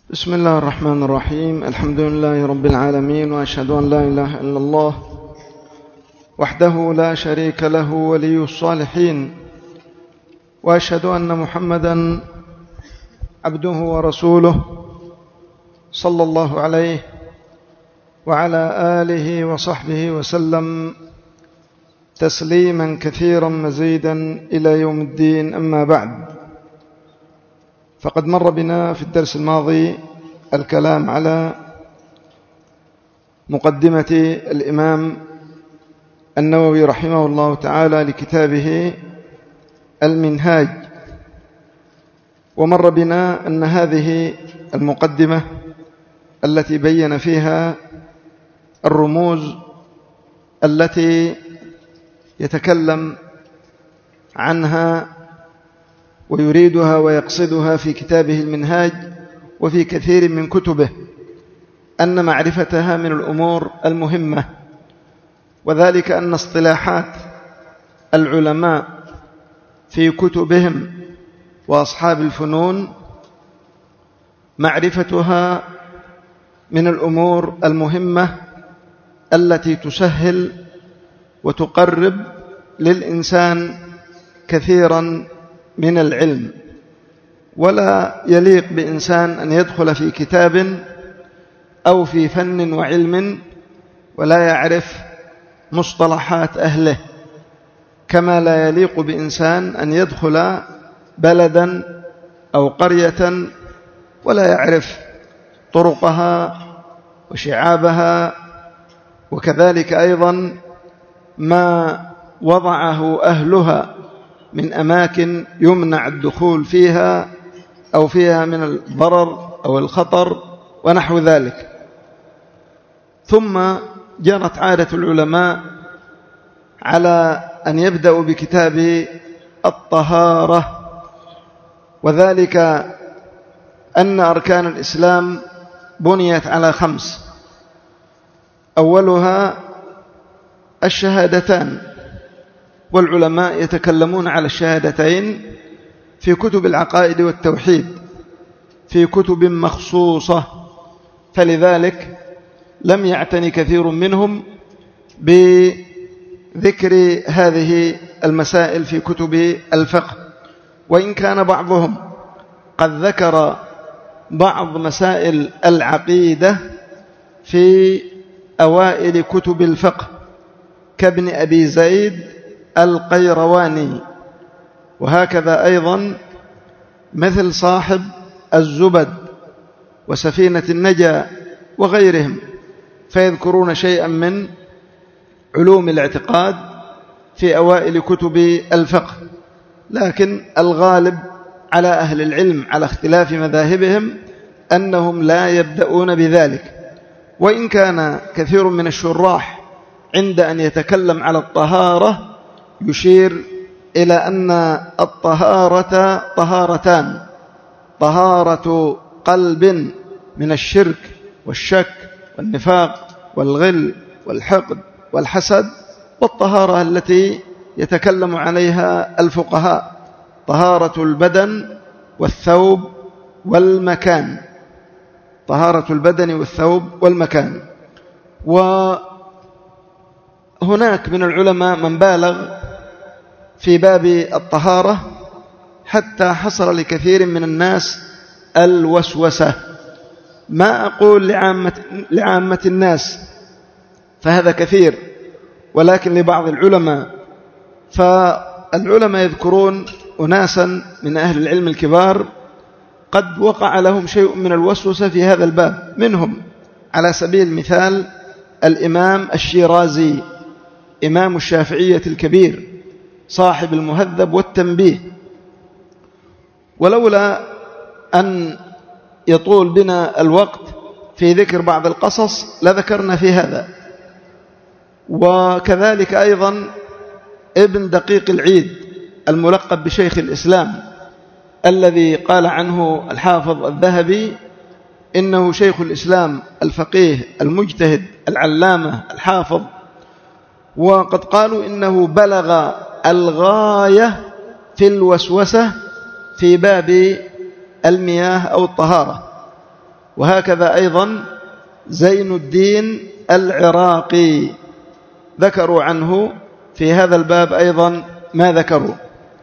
بسم الله الرحمن الرحيم. الحمد لله رب العالمين، وأشهد أن لا إله إلا الله وحده لا شريك له ولي الصالحين، وأشهد أن محمدا عبده ورسوله صلى الله عليه وعلى آله وصحبه وسلم تسليما كثيرا مزيدا إلى يوم الدين. أما بعد، فقد مر بنا في الدرس الماضي الكلام على مقدمة الإمام النووي رحمه الله تعالى لكتابه المنهاج، ومر بنا أن هذه المقدمة التي بين فيها الرموز التي يتكلم عنها ويريدها ويقصدها في كتابه المنهاج وفي كثير من كتبه، أن معرفتها من الأمور المهمة، وذلك أن اصطلاحات العلماء في كتبهم وأصحاب الفنون معرفتها من الأمور المهمة التي تسهل وتقرب للإنسان كثيرا من العلم. ولا يليق بإنسان أن يدخل في كتاب أو في فن وعلم ولا يعرف مصطلحات أهله، كما لا يليق بإنسان أن يدخل بلدا أو قرية ولا يعرف طرقها وشعابها، وكذلك أيضا ما وضعه أهلها من أماكن يمنع الدخول فيها أو فيها من الضرر أو الخطر ونحو ذلك. ثم جرت عادة العلماء على أن يبدأوا بكتاب الطهارة، وذلك أن أركان الإسلام بنيت على 5، أولها الشهادتان، والعلماء يتكلمون على الشهادتين في كتب العقائد والتوحيد في كتب مخصوصة، فلذلك لم يعتني كثير منهم بذكر هذه المسائل في كتب الفقه، وإن كان بعضهم قد ذكر بعض مسائل العقيدة في أوائل كتب الفقه كابن أبي زيد القيرواني، وهكذا أيضا مثل صاحب الزبد وسفينة النجا وغيرهم، فيذكرون شيئا من علوم الاعتقاد في أوائل كتب الفقه. لكن الغالب على أهل العلم على اختلاف مذاهبهم أنهم لا يبدأون بذلك، وإن كان كثير من الشراح عند أن يتكلم على الطهارة يشير إلى أن الطهارة طهارتان: طهارة قلب من الشرك والشك والنفاق والغل والحقد والحسد، والطهارة التي يتكلم عليها الفقهاء: طهارة البدن والثوب والمكان. طهارة البدن والثوب والمكان. وهناك من العلماء من بالغ في باب الطهارة حتى حصل لكثير من الناس الوسوسة. ما أقول لعامة الناس، فهذا كثير، ولكن لبعض العلماء. فالعلماء يذكرون أناسا من أهل العلم الكبار قد وقع لهم شيء من الوسوسة في هذا الباب، منهم على سبيل المثال الإمام الشيرازي، إمام الشافعية الكبير، صاحب المهذب والتنبيه. ولولا أن يطول بنا الوقت في ذكر بعض القصص لذكرنا في هذا. وكذلك أيضا ابن دقيق العيد الملقب بشيخ الإسلام، الذي قال عنه الحافظ الذهبي إنه شيخ الإسلام الفقيه المجتهد العلامة الحافظ، وقد قالوا إنه بلغ الغاية في الوسوسة في باب المياه أو الطهارة، وهكذا أيضا زين الدين العراقي ذكروا عنه في هذا الباب أيضا ما ذكروا.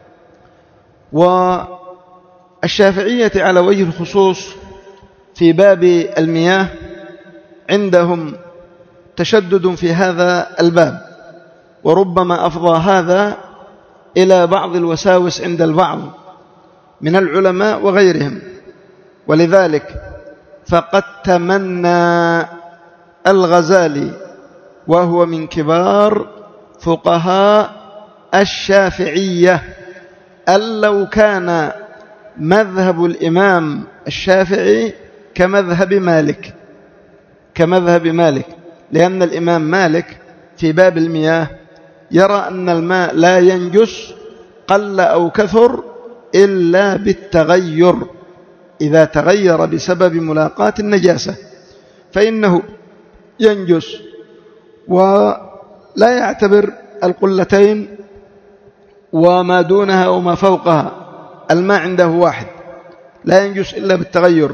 والشافعية على وجه الخصوص في باب المياه عندهم تشدد في هذا الباب، وربما أفضى هذا إلى بعض الوساوس عند البعض من العلماء وغيرهم. ولذلك فقد تمنى الغزالي وهو من كبار فقهاء الشافعية أن لو كان مذهب الإمام الشافعي كمذهب مالك، لأن الإمام مالك في باب المياه يرى أن الماء لا ينجس قل أو كثر إلا بالتغير، إذا تغير بسبب ملاقاة النجاسة فإنه ينجس، ولا يعتبر القلتين وما دونها وما فوقها، الماء عنده واحد لا ينجس إلا بالتغير.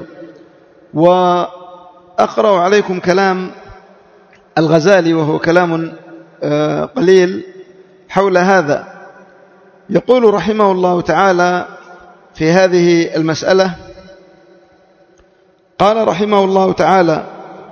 وأقرأ عليكم كلام الغزالي وهو كلام قليل حول هذا. يقول رحمه الله تعالى في هذه المسألة، قال رحمه الله تعالى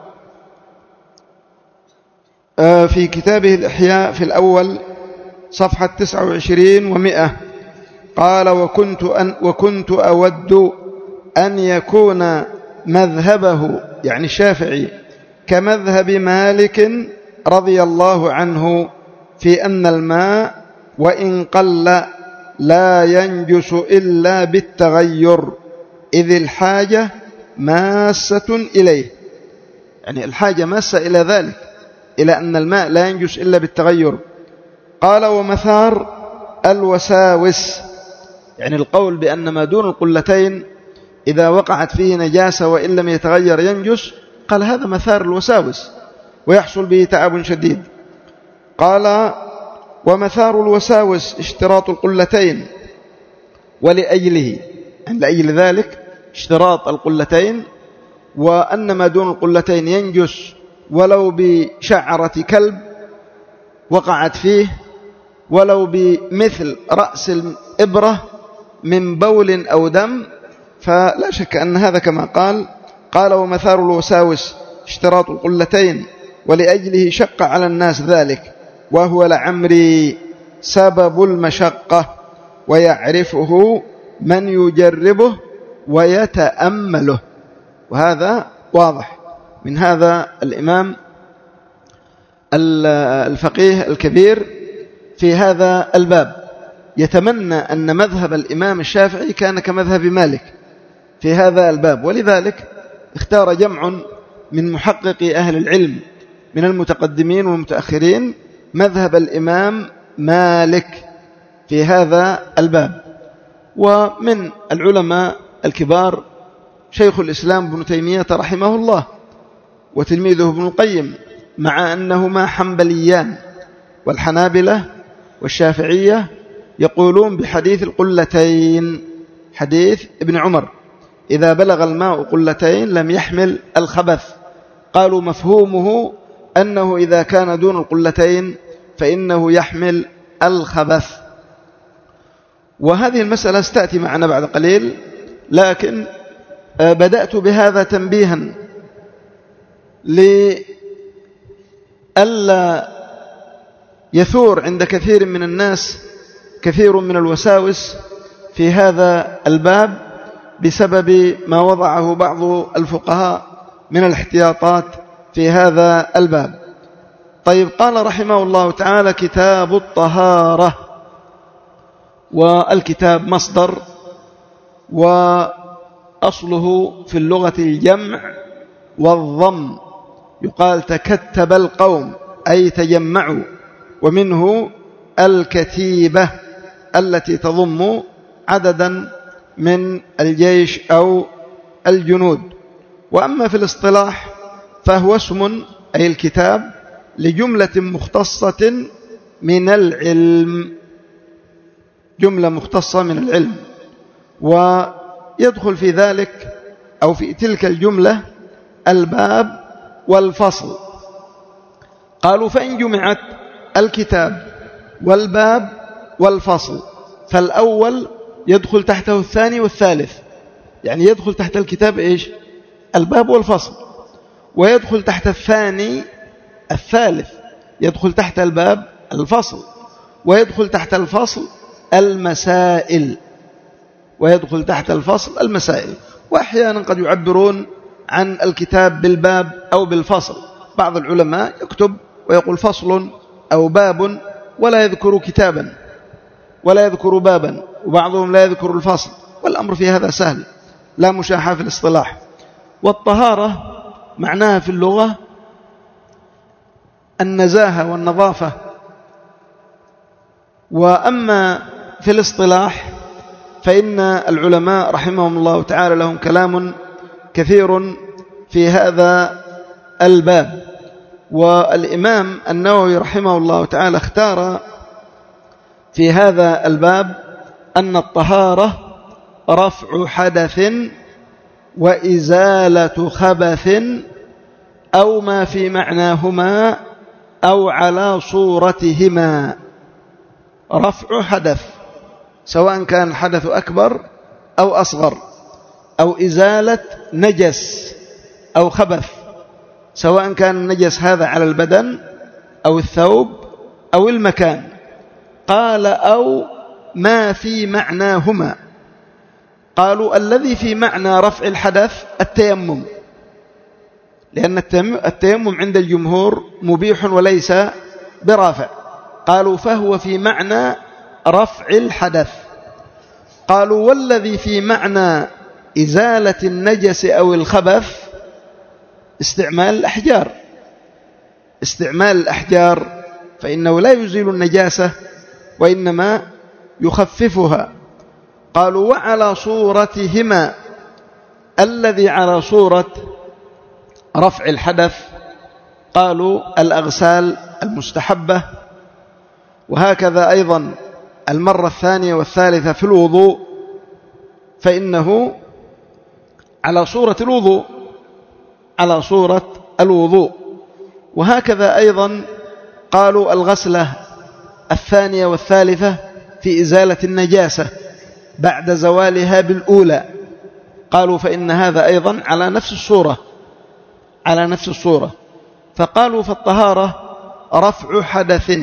في كتابه الإحياء في الأول صفحة 29 و100، قال وكنت أود أن يكون مذهبه يعني الشافعي كمذهب مالك رضي الله عنه في أن الماء وإن قل لا ينجس إلا بالتغير، إذ الحاجة ماسة إليه، يعني الحاجة ماسة إلى ذلك، إلى أن الماء لا ينجس إلا بالتغير. قال ومثار الوساوس، يعني القول بأن ما دون القلتين إذا وقعت فيه نجاسة وإن لم يتغير ينجس، قال هذا مثار الوساوس ويحصل به تعب شديد. قال ومثار الوساوس اشتراط القلتين، ولأجله يعني لأجل ذلك اشتراط القلتين، وأن ما دون القلتين ينجس ولو بشعرة كلب وقعت فيه، ولو بمثل رأس الإبرة من بول أو دم، فلا شك أن هذا كما قال ومثار الوساوس اشتراط القلتين ولأجله شق على الناس ذلك، وهو لعمري سبب المشقة ويعرفه من يجربه ويتأمله. وهذا واضح من هذا الإمام الفقيه الكبير في هذا الباب، يتمنى أن مذهب الإمام الشافعي كان كمذهب مالك في هذا الباب. ولذلك اختار جمع من محققي أهل العلم من المتقدمين والمتأخرين مذهب الإمام مالك في هذا الباب. ومن العلماء الكبار شيخ الإسلام ابن تيمية رحمه الله وتلميذه ابن القيم، مع أنهما حنبليان، والحنابلة والشافعية يقولون بحديث القلتين، حديث ابن عمر إذا بلغ الماء قلتين لم يحمل الخبث، قالوا مفهومه أنه إذا كان دون القلتين فإنه يحمل الخبث. وهذه المسألة ستأتي معنا بعد قليل، لكن بدأت بهذا تنبيها لألا يثور عند كثير من الناس كثير من الوساوس في هذا الباب بسبب ما وضعه بعض الفقهاء من الاحتياطات في هذا الباب. طيب، قال رحمه الله تعالى كتاب الطهارة، والكتاب مصدر وأصله في اللغة الجمع والضم، يقال تكتب القوم أي تجمعوا، ومنه الكتيبة التي تضم عددا من الجيش أو الجنود. وأما في الاصطلاح فهو اسم أي الكتاب لجملة مختصة من العلم، جملة مختصة من العلم، ويدخل في ذلك أو في تلك الجملة الباب والفصل. قالوا فإن جمعت الكتاب والباب والفصل فالأول يدخل تحته الثاني والثالث، يعني يدخل تحت الكتاب إيش؟ الباب والفصل، ويدخل تحت الثاني الثالث، يدخل تحت الباب الفصل، ويدخل تحت الفصل المسائل، ويدخل تحت الفصل المسائل. وأحيانا قد يعبرون عن الكتاب بالباب أو بالفصل، بعض العلماء يكتب ويقول فصل أو باب ولا يذكر كتابا ولا يذكر بابا، وبعضهم لا يذكر الفصل، والأمر في هذا سهل لا مشاحة في الاصطلاح. والطهارة معناها في اللغة النزاهة والنظافة، وأما في الاصطلاح فإن العلماء رحمهم الله تعالى لهم كلام كثير في هذا الباب. والإمام النووي رحمه الله تعالى اختار في هذا الباب أن الطهارة رفع حدث وإزالة خبث أو ما في معناهما أو على صورتهما. رفع حدث سواء كان الحدث أكبر أو أصغر، أو إزالة نجس أو خبث سواء كان النجس هذا على البدن أو الثوب أو المكان. قال أو ما في معناهما. قالوا الذي في معنى رفع الحدث التيمم، لأن التيمم عند الجمهور مبيح وليس برافع. قالوا فهو في معنى رفع الحدث. قالوا والذي في معنى إزالة النجس أو الخبث استعمال الأحجار. استعمال الأحجار فإنه لا يزيل النجاسة وإنما يخففها. قالوا وعلى صورتهما، الذي على صورة رفع الحدث قالوا الأغسال المستحبة، وهكذا أيضا المرة الثانية والثالثة في الوضوء فإنه على صورة الوضوء، على صورة الوضوء. وهكذا أيضا قالوا الغسلة الثانية والثالثة في إزالة النجاسة بعد زوالها بالأولى، قالوا فإن هذا أيضا على نفس الصورة، على نفس الصورة. فقالوا فالطهارة رفع حدث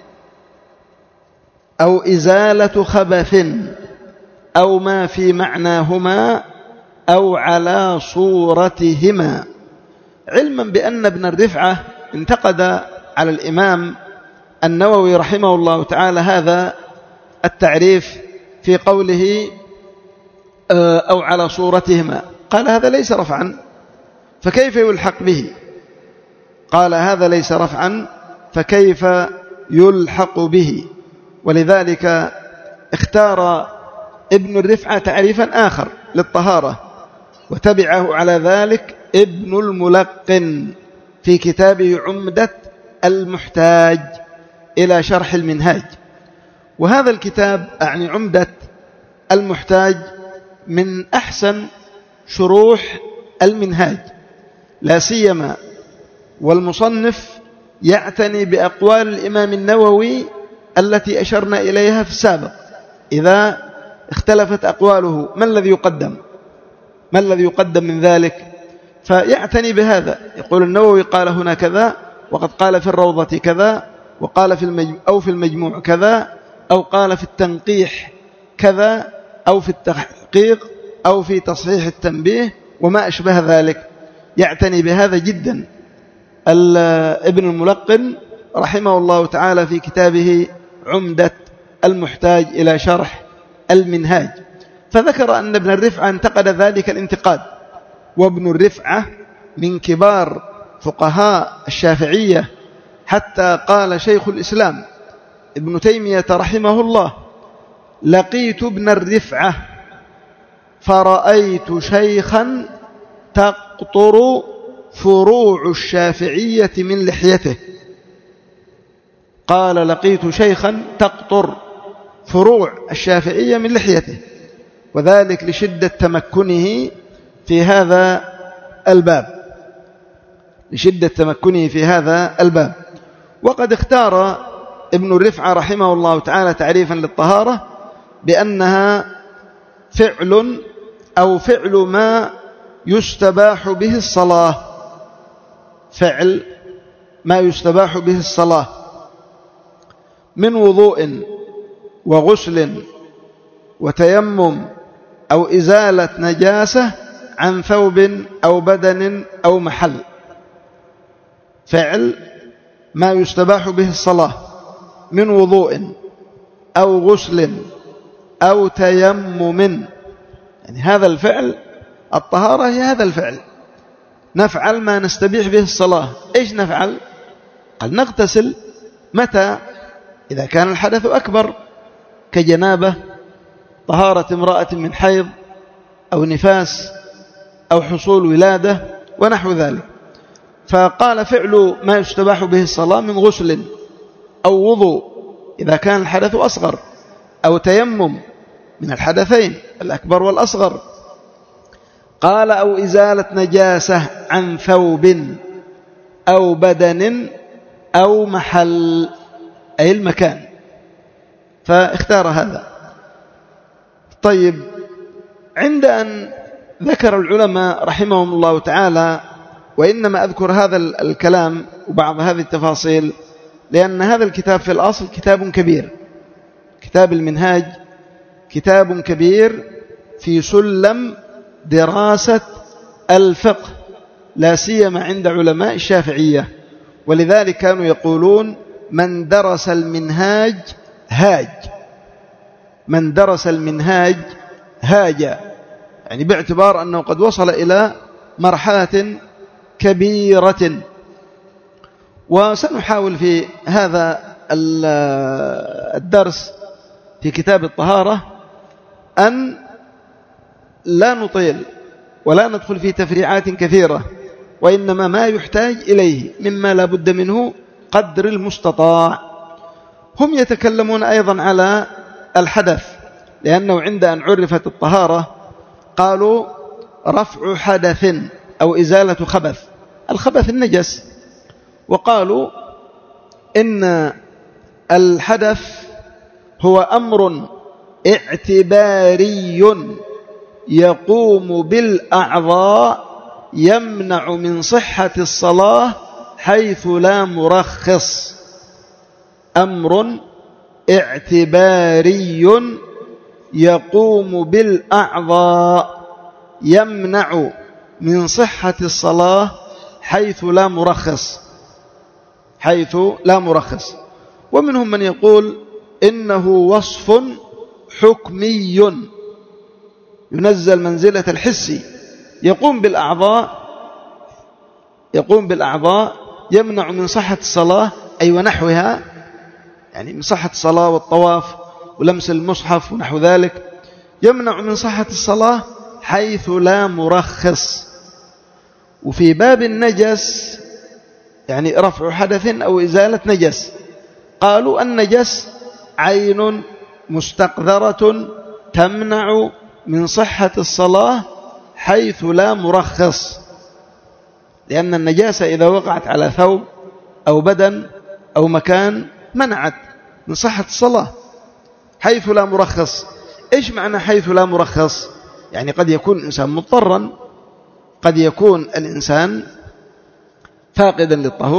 أو إزالة خبث أو ما في معناهما أو على صورتهما. علما بأن ابن الرفعة انتقد على الإمام النووي رحمه الله تعالى هذا التعريف في قوله أو على صورتهما، قال هذا ليس رفعا فكيف يلحق به؟ قال هذا ليس رفعا فكيف يلحق به؟ ولذلك اختار ابن الرفعة تعريفا آخر للطهارة، وتبعه على ذلك ابن الملقن في كتابه عمدة المحتاج إلى شرح المنهاج. وهذا الكتاب أعني عمدة المحتاج من أحسن شروح المنهاج، لا سيما والمصنف يعتني بأقوال الإمام النووي التي أشرنا إليها في السابق. إذا اختلفت أقواله ما الذي يقدم؟ ما الذي يقدم من ذلك؟ فيعتني بهذا. يقول النووي قال هنا كذا، وقد قال في الروضة كذا، وقال في المجموع كذا، أو قال في التنقيح كذا، أو في التحقيق، أو في تصحيح التنبيه وما أشبه ذلك. يعتني بهذا جدا ابن الملقن رحمه الله تعالى في كتابه عمدة المحتاج إلى شرح المنهاج. فذكر أن ابن الرفعة انتقد ذلك الانتقاد، وابن الرفعة من كبار فقهاء الشافعية، حتى قال شيخ الإسلام ابن تيمية رحمه الله: لقيت ابن الرفعة فرأيت شيخا تقطر فروع الشافعية من لحيته. قال لقيت شيخا تقطر فروع الشافعية من لحيته، وذلك لشدة تمكنه في هذا الباب. لشدة تمكنه في هذا الباب. وقد اختار ابن الرفعة رحمه الله تعالى تعريفا للطهارة بأنها فعل أو فعل ما يستباح به الصلاة، فعل ما يستباح به الصلاة من وضوء وغسل وتيمم أو إزالة نجاسة عن ثوب أو بدن أو محل. فعل ما يستباح به الصلاة من وضوء أو غسل أو تيمم، يعني هذا الفعل الطهارة هي هذا الفعل، نفعل ما نستبيح به الصلاة. إيش نفعل؟ قال نغتسل متى؟ إذا كان الحدث أكبر كجنابة، طهارة امرأة من حيض أو نفاس أو حصول ولادة ونحو ذلك. فقال فعل ما يستباح به الصلاة من غسل أو وضوء إذا كان الحدث أصغر، أو تيمم من الحدثين الأكبر والأصغر. قال أو إزالة نجاسة عن ثوب أو بدن أو محل، أي المكان، فاختار هذا. طيب، عند أن ذكر العلماء رحمهم الله تعالى، وإنما أذكر هذا الكلام وبعض هذه التفاصيل لأن هذا الكتاب في الأصل كتاب كبير، كتاب المنهاج كتاب كبير في سلم دراسة الفقه، لا سيما عند علماء الشافعية، ولذلك كانوا يقولون من درس المنهاج هاج، من درس المنهاج هاج، يعني باعتبار أنه قد وصل إلى مرحلة كبيرة. وسنحاول في هذا الدرس في كتاب الطهارة أن لا نطيل ولا ندخل في تفريعات كثيرة، وإنما ما يحتاج إليه مما لا بد منه قدر المستطاع. هم يتكلمون أيضا على الحدث، لأنه عند أن عرفت الطهارة قالوا رفع حدث أو إزالة خبث، الخبث النجس، وقالوا إن الحدث هو أمر اعتباري يقوم بالأعضاء يمنع من صحة الصلاة حيث لا مرخص. أمر اعتباري يقوم بالأعضاء يمنع من صحة الصلاة حيث لا مرخص، حيث لا مرخص. ومنهم من يقول إنه وصف حكمي ينزل منزلة الحسي، يقوم بالأعضاء يمنع من صحة الصلاة، أي ونحوها، يعني من صحة الصلاة والطواف ولمس المصحف ونحو ذلك، يمنع من صحة الصلاة حيث لا مرخص. وفي باب النجس يعني رفع حدث أو إزالة نجس، قالوا النجس عين مستقذرة تمنع من صحة الصلاة حيث لا مرخص، لأن النجاسة إذا وقعت على ثوب أو بدن أو مكان منعت من صحة الصلاة حيث لا مرخص. إيش معنى حيث لا مرخص؟ يعني قد يكون الإنسان مضطرا، قد يكون الإنسان فاقدا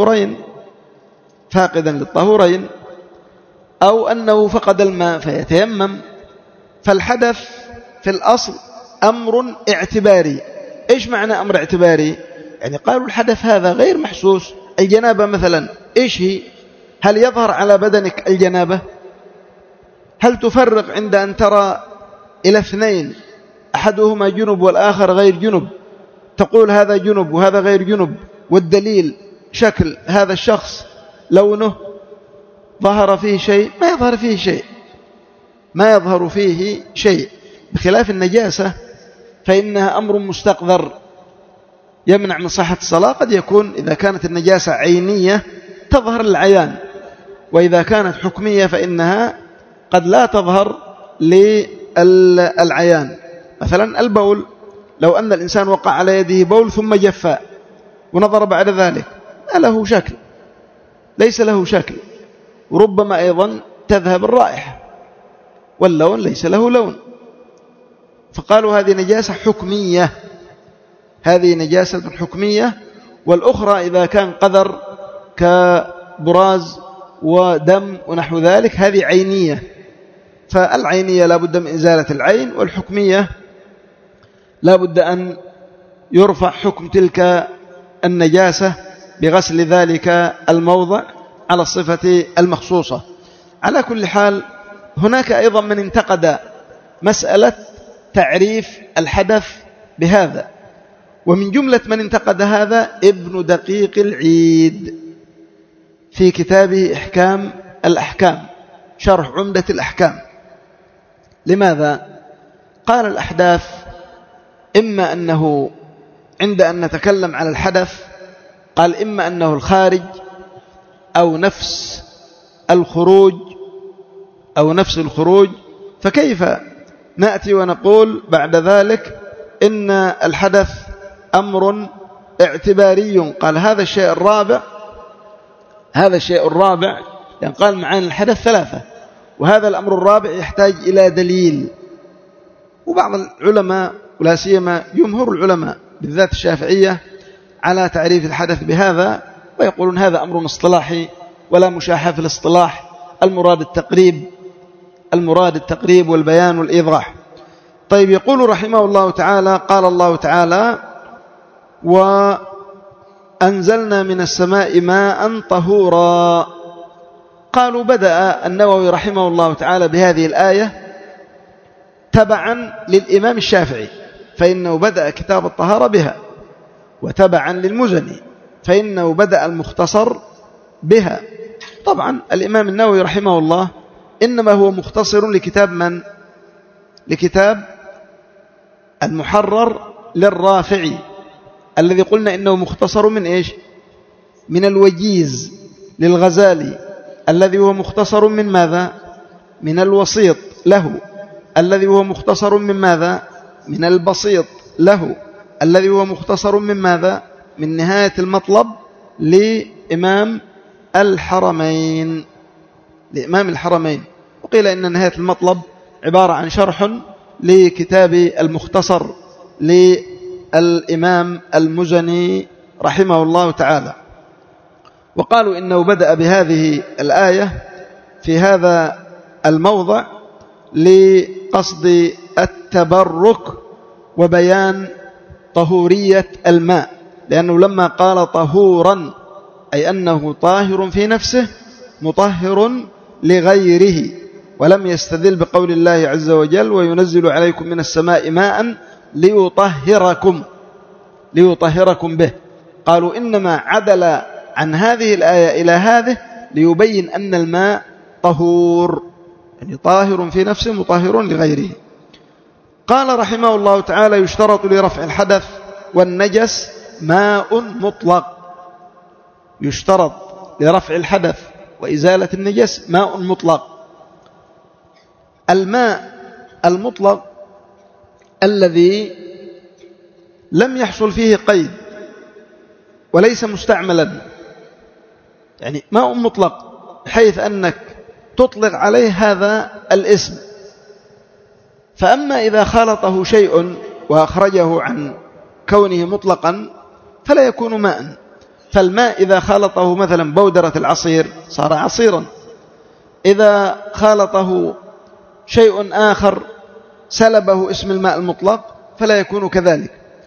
للطهورين، أو أنه فقد الماء فيتيمم. فالحدث في الأصل أمر اعتباري. إيش معنى أمر اعتباري؟ يعني قالوا الحدث هذا غير محسوس. الجنابة مثلا إيش هي؟ هل يظهر على بدنك الجنابة؟ هل تفرق عند أن ترى إلى اثنين أحدهما جنب والآخر غير جنب تقول هذا جنب وهذا غير جنب؟ والدليل شكل هذا الشخص، لونه، ظهر فيه شيء؟ ما يظهر فيه شيء، بخلاف النجاسة فإنها أمر مستقذر يمنع من صحة الصلاة. قد يكون إذا كانت النجاسة عينية تظهر للعيان، وإذا كانت حكمية فإنها قد لا تظهر للعيان. مثلا البول، لو أن الإنسان وقع على يده بول ثم جفا، ونظر بعد ذلك ما له شكل، ليس له شكل، وربما أيضا تذهب الرائحة، واللون ليس له لون، فقالوا هذه نجاسة حكمية، هذه نجاسة حكمية. والأخرى إذا كان قذر كبراز ودم ونحو ذلك هذه عينية، فالعينية لا بد من إزالة العين، والحكمية لا بد أن يرفع حكم تلك النجاسة بغسل ذلك الموضع على الصفة المخصوصة. على كل حال هناك أيضا من انتقد مسألة تعريف الحدث بهذا، ومن جملة من انتقد هذا ابن دقيق العيد في كتابه إحكام الأحكام شرح عمدة الأحكام. لماذا؟ قال الأحداث إما أنه عند أن نتكلم على الحدث قال إما أنه الخارج أو نفس الخروج، فكيف نأتي ونقول بعد ذلك إن الحدث أمر اعتباري؟ قال هذا الشيء الرابع يعني قال معاني الحدث ثلاثة، وهذا الأمر الرابع يحتاج إلى دليل. وبعض العلماء ولا سيما جمهور العلماء بالذات الشافعية على تعريف الحدث بهذا، ويقولون هذا أمر اصطلاحي ولا مشاحة في الاصطلاح، المراد التقريب والبيان والإيضاح. طيب، يقول رحمه الله تعالى: قال الله تعالى: وأنزلنا من السماء ماء طهورا. قالوا بدأ النووي رحمه الله تعالى بهذه الآية تبعا للإمام الشافعي، فإنه بدأ كتاب الطهارة بها، وتبعا للمزني فإنه بدأ المختصر بها. طبعا الإمام النووي رحمه الله إنما هو مختصر لكتاب من؟ لكتاب المحرر للرافعي الذي قلنا إنه مختصر من إيش؟ من الوجيز للغزالي الذي هو مختصر من ماذا؟ من الوسيط له، الذي هو مختصر من ماذا؟ من البسيط له، الذي هو مختصر من ماذا؟ من نهاية المطلب لإمام الحرمين. وقيل إن نهاية المطلب عبارة عن شرح لكتاب المختصر للإمام المزني رحمه الله تعالى. وقالوا إنه بدأ بهذه الآية في هذا الموضع لقصد التبرك وبيان طهورية الماء، لأنه لما قال طهورا أي أنه طاهر في نفسه مطهر لغيره، ولم يستدل بقول الله عز وجل: وينزل عليكم من السماء ماء ليطهركم به. قالوا إنما عدل عن هذه الآية إلى هذه ليبين أن الماء طهور، يعني طاهر في نفسه مطهر لغيره. قال رحمه الله تعالى: يشترط لرفع الحدث والنجس ماء مطلق. يشترط لرفع الحدث وإزالة النجس ماء مطلق. الماء المطلق الذي لم يحصل فيه قيد وليس مستعملا، يعني ماء مطلق بحيث أنك تطلق عليه هذا الاسم. فأما إذا خالطه شيء وأخرجه عن كونه مطلقا فلا يكون ماء. فالماء إذا خالطه مثلا بودرة العصير صار عصيرا، إذا خالطه شيء آخر سلبه اسم الماء المطلق فلا يكون كذلك.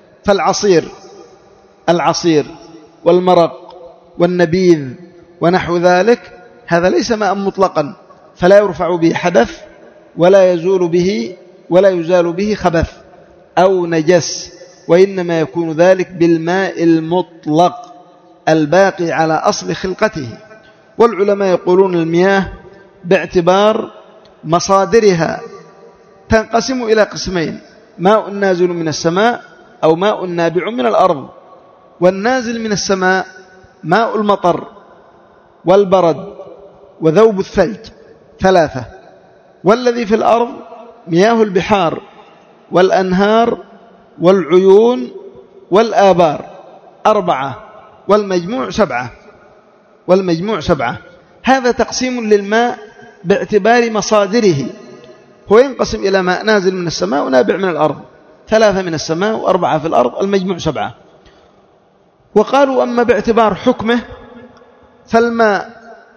العصير والمرق والنبيذ ونحو ذلك هذا ليس ماء مطلقا، فلا يرفع به حدث ولا يزال به خبث أو نجس، وإنما يكون ذلك بالماء المطلق الباقي على أصل خلقته. والعلماء يقولون المياه باعتبار مصادرها تنقسم إلى قسمين: ماء نازل من السماء أو ماء نابع من الأرض. والنازل من السماء ماء المطر والبرد وذوب الثلج 3، والذي في الأرض مياه البحار والأنهار والعيون والآبار 4، والمجموع 7. هذا تقسيم للماء باعتبار مصادره، هو ينقسم إلى ماء نازل من السماء ونابع من الأرض، 3 من السماء و4 في الأرض، المجموع 7. وقالوا أما باعتبار حكمه فالماء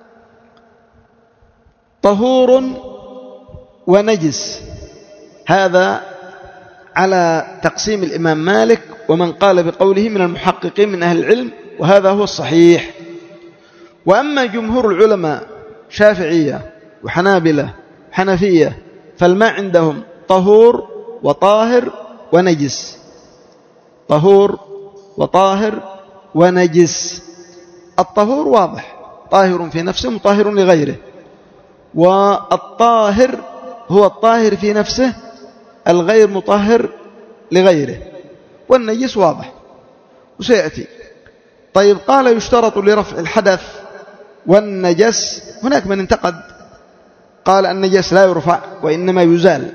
طهور ونجس، هذا على تقسيم الإمام مالك ومن قال بقوله من المحققين من أهل العلم، وهذا هو الصحيح. وأما جمهور العلماء شافعية وحنابلة حنفية فالماء عندهم طهور وطاهر ونجس، طهور وطاهر ونجس. الطهور واضح، طاهر في نفسه مطهر لغيره، والطاهر هو الطاهر في نفسه الغير مطهر لغيره، والنجس واضح وسيأتي. طيب قال يشترط لرفع الحدث والنجس، هناك من انتقد قال النجس لا يرفع وإنما يزال،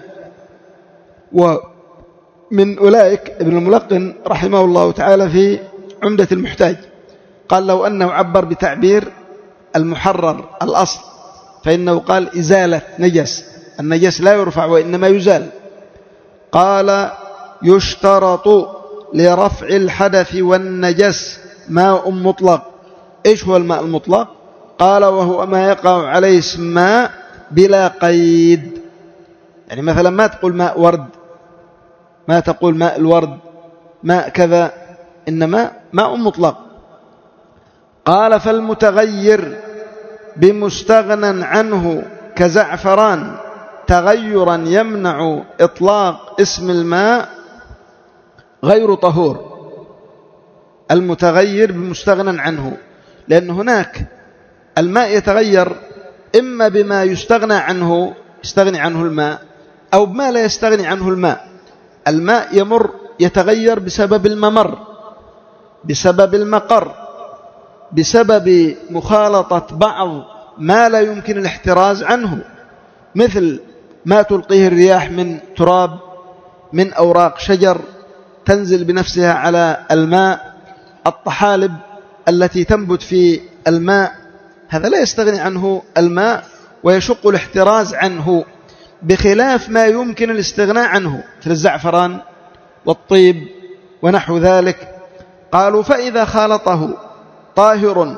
ومن أولئك ابن الملقن رحمه الله تعالى في عمدة المحتاج، قال لو أنه عبر بتعبير المحرر الأصل فإنه قال إزالة نجس، النجس لا يرفع وإنما يزال. قال يشترط لرفع الحدث والنجس ماء مطلق. إيش هو الماء المطلق؟ قال وهو ما يقع عليه اسم ماء بلا قيد، يعني مثلا ما تقول ماء ورد، ما تقول ماء الورد، ماء كذا، إنما ماء مطلق. قال فالمتغير بمستغنى عنه كزعفران تغيرا يمنع إطلاق اسم الماء غير طهور. المتغير بمستغنى عنه، لأن هناك الماء يتغير إما بما يستغنى عنه يستغني عنه الماء، أو بما لا يستغني عنه الماء. الماء يمر يتغير بسبب الممر، بسبب المقر، بسبب مخالطة بعض ما لا يمكن الاحتراز عنه، مثل ما تلقيه الرياح من تراب، من أوراق شجر تنزل بنفسها على الماء، الطحالب التي تنبت في الماء، هذا لا يستغني عنه الماء ويشق الاحتراز عنه، بخلاف ما يمكن الاستغناء عنه مثل الزعفران والطيب ونحو ذلك. قالوا فإذا خالطه طاهر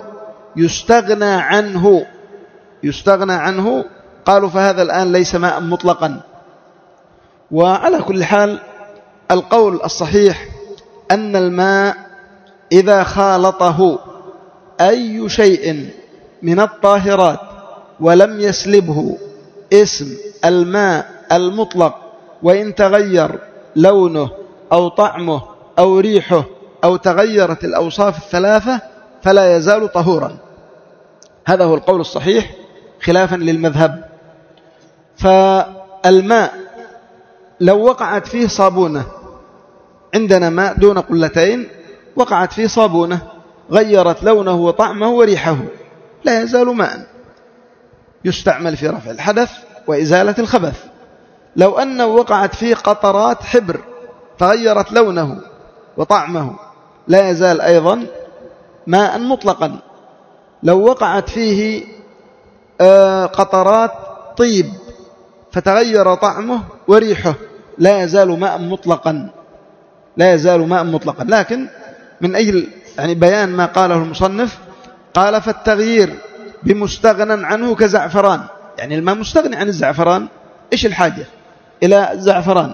يستغنى عنه قالوا فهذا الآن ليس ماء مطلقا. وعلى كل حال القول الصحيح أن الماء إذا خالطه أي شيء من الطاهرات ولم يسلبه اسم الماء المطلق، وإن تغير لونه أو طعمه أو ريحه أو تغيرت الأوصاف الثلاثة فلا يزال طهورا. هذا هو القول الصحيح خلافا للمذهب. فالماء لو وقعت فيه صابونة، عندنا ماء دون قلتين وقعت فيه صابونة غيرت لونه وطعمه وريحه، لا يزال ماء يستعمل في رفع الحدث وإزالة الخبث. لو أنه وقعت فيه قطرات حبر فغيرت لونه وطعمه لا يزال أيضا ماء مطلقا. لو وقعت فيه قطرات طيب فتغير طعمه وريحه لا يزال ماء مطلقا، لا يزال ماء مطلقا. لكن من أجل يعني بيان ما قاله المصنف قال فالتغيير بمستغنى عنه كزعفران، يعني الماء مستغني عن الزعفران، إيش الحاجة إلى الزعفران؟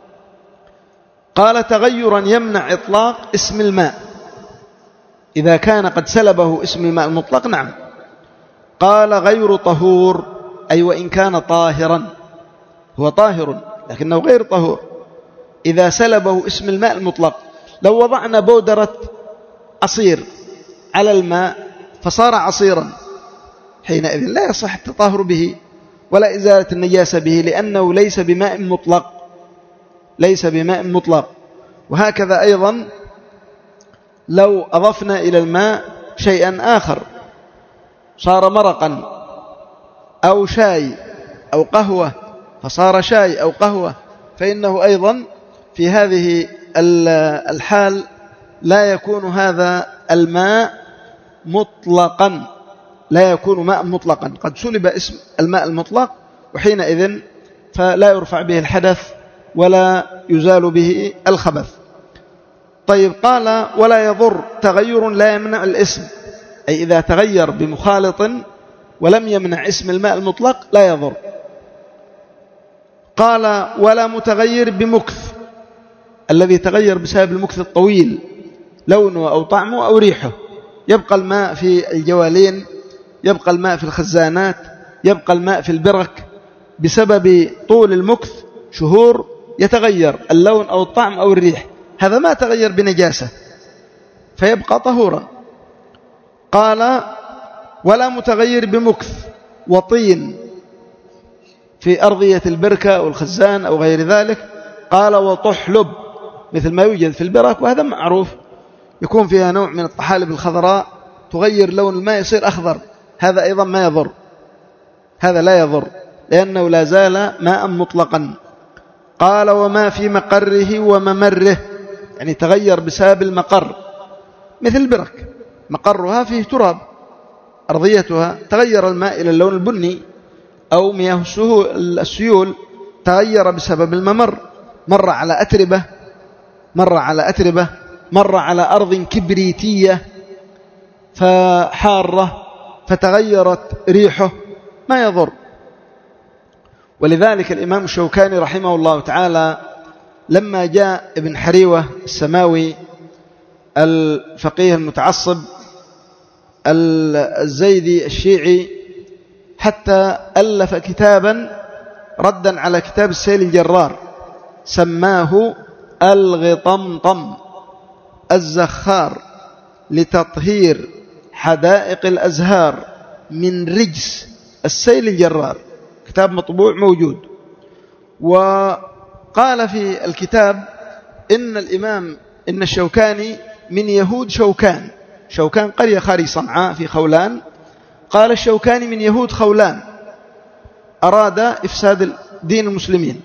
قال تغيرا يمنع إطلاق اسم الماء، إذا كان قد سلبه اسم الماء المطلق نعم. قال غير طهور، أي وإن كان طاهرا، هو طاهر لكنه غير طهور إذا سلبه اسم الماء المطلق. لو وضعنا بودرة عصير على الماء فصار عصيرا، حينئذ لا يصح التطهر به ولا إزالة النجاسة به، لأنه ليس بماء مطلق، ليس بماء مطلق. وهكذا أيضا لو أضفنا إلى الماء شيئا آخر صار مرقا أو شاي أو قهوة فصار شاي أو قهوة، فإنه أيضا في هذه الحال لا يكون هذا الماء مطلقا، لا يكون ماء مطلقا، قد سلب اسم الماء المطلق، وحينئذ فلا يرفع به الحدث ولا يزال به الخبث. طيب قال ولا يضر تغير لا يمنع الاسم، أي إذا تغير بمخالط ولم يمنع اسم الماء المطلق لا يضر. قال ولا متغير بمكث، الذي تغير بسبب المكث الطويل لونه أو طعمه أو ريحه، يبقى الماء في الجوالين، يبقى الماء في الخزانات، يبقى الماء في البرك، بسبب طول المكث شهور يتغير اللون أو الطعم أو الريح، هذا ما تغير بنجاسة فيبقى طهورا. قال ولا متغير بمكث وطين في أرضية البركة أو الخزان أو غير ذلك. قال وطحلب، مثل ما يوجد في البرك، وهذا معروف، يكون فيها نوع من الطحالب الخضراء تغير لون الماء يصير أخضر، هذا أيضا ما يضر، هذا لا يضر لأنه لا زال ماء مطلقا. قال وما في مقره وممره، يعني تغير بسبب المقر، مثل البرك مقرها فيه تراب أرضيتها، تغير الماء إلى اللون البني، أو مياه السيول تغير بسبب الممر، مر على أتربة، مر على أرض كبريتية فحارة فتغيرت ريحه، ما يضر. ولذلك الإمام الشوكاني رحمه الله تعالى لما جاء ابن حريوة السماوي الفقيه المتعصب الزيدي الشيعي حتى ألف كتابا ردا على كتاب السيل الجرار، سماه الغطمطم الزخار لتطهير حدائق الأزهار من رجس السيل الجرار، كتاب مطبوع موجود. وقال في الكتاب إن الشوكاني من يهود شوكان قرية خارج صنعاء في خولان، قال الشوكاني من يهود خولان أراد إفساد دين المسلمين،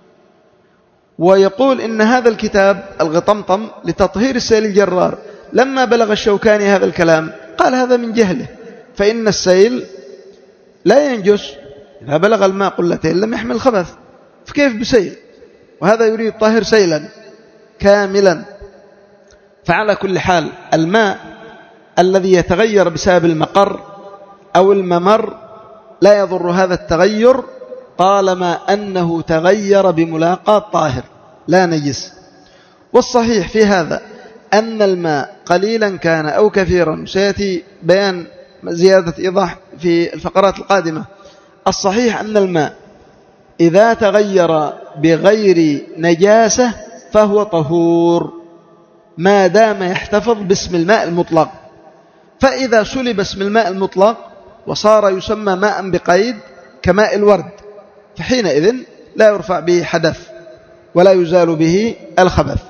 ويقول إن هذا الكتاب الغطمطم لتطهير السيل الجرار، لما بلغ الشوكاني هذا الكلام قال هذا من جهله، فإن السيل لا ينجس، إذا بلغ الماء قلتين لم يحمل خبث، فكيف بسيل؟ وهذا يريد طاهر سيلا كاملا. فعلى كل حال الماء الذي يتغير بسبب المقر أو الممر لا يضر هذا التغير طالما أنه تغير بملاقاة طاهر لا نجس. والصحيح في هذا أن الماء قليلا كان أو كثيرا، سيأتي بيان زيادة إيضاح في الفقرات القادمة. الصحيح أن الماء إذا تغير بغير نجاسة فهو طهور ما دام يحتفظ باسم الماء المطلق، فإذا سلب اسم الماء المطلق وصار يسمى ماء بقيد كماء الورد فحينئذ لا يرفع به حدث ولا يزال به الخبث.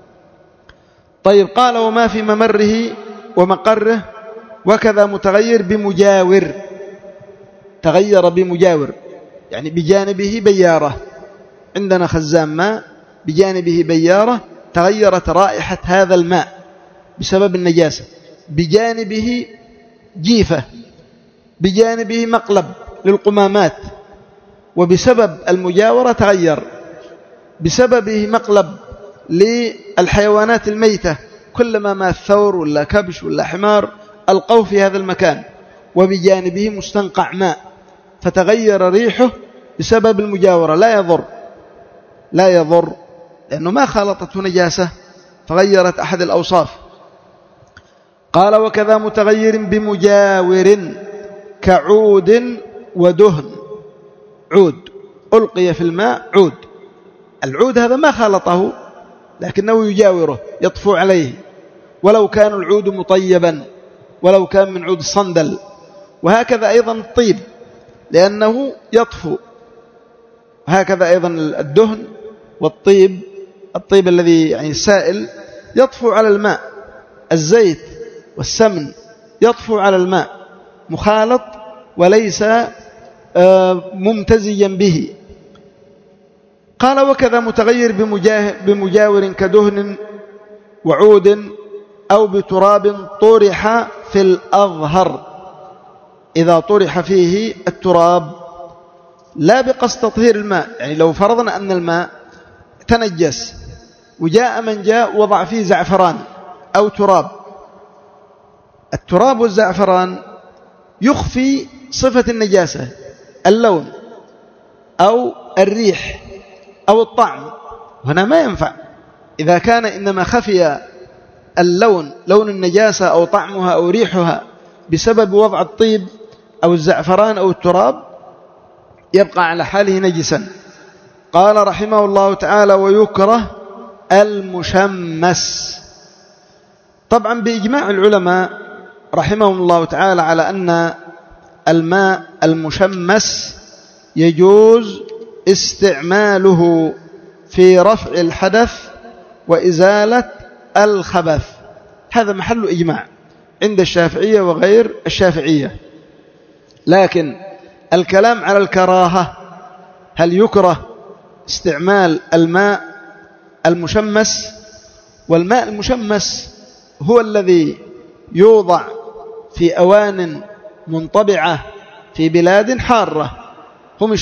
طيب قال وما في ممره ومقره وكذا متغير بمجاور، تغير بمجاور يعني بجانبه بيارة، عندنا خزان ماء بجانبه بيارة تغيرت رائحة هذا الماء بسبب النجاسة، بجانبه جيفة، بجانبه مقلب للقمامات، وبسبب المجاورة تغير، بسببه مقلب للحيوانات الميتة، كلما ما ثور ولا كبش ولا حمار ألقوه في هذا المكان، وبجانبه مستنقع ماء فتغير ريحه بسبب المجاورة، لا يضر لأنه ما خالطته نجاسة فغيرت أحد الأوصاف. قال وكذا متغير بمجاور كعود ودهن، عود ألقي في الماء، عود، العود هذا ما خالطه لكنه يجاوره يطفو عليه، ولو كان العود مطيبا، ولو كان من عود الصندل. وهكذا أيضا الطيب لأنه يطفو، هكذا أيضا الدهن والطيب، الطيب الذي يعني السائل يطفو على الماء، الزيت والسمن يطفو على الماء مخالط وليس ممتزجا به. قال وكذا متغير بمجاور كدهن وعود أو بتراب طرح في الأظهر، إذا طرح فيه التراب لا بقصد تطهير الماء. يعني لو فرضنا أن الماء تنجس وجاء من جاء وضع فيه زعفران أو تراب، التراب والزعفران يخفي صفة النجاسة، اللون أو الريح أو الطعم، هنا ما ينفع. إذا كان إنما خفي اللون، لون النجاسة أو طعمها أو ريحها بسبب وضع الطيب أو الزعفران أو التراب، يبقى على حاله نجسا. قال رحمه الله تعالى: ويكره المشمس. طبعا بإجماع العلماء رحمهم الله تعالى على أن الماء المشمس يجوز استعماله في رفع الحدث وإزالة الخبث، هذا محل إجماع عند الشافعية وغير الشافعية. لكن الكلام على الكراهة، هل يكره استعمال الماء المشمس؟ والماء المشمس هو الذي يوضع في أوان منطبعة في بلاد حارة، هم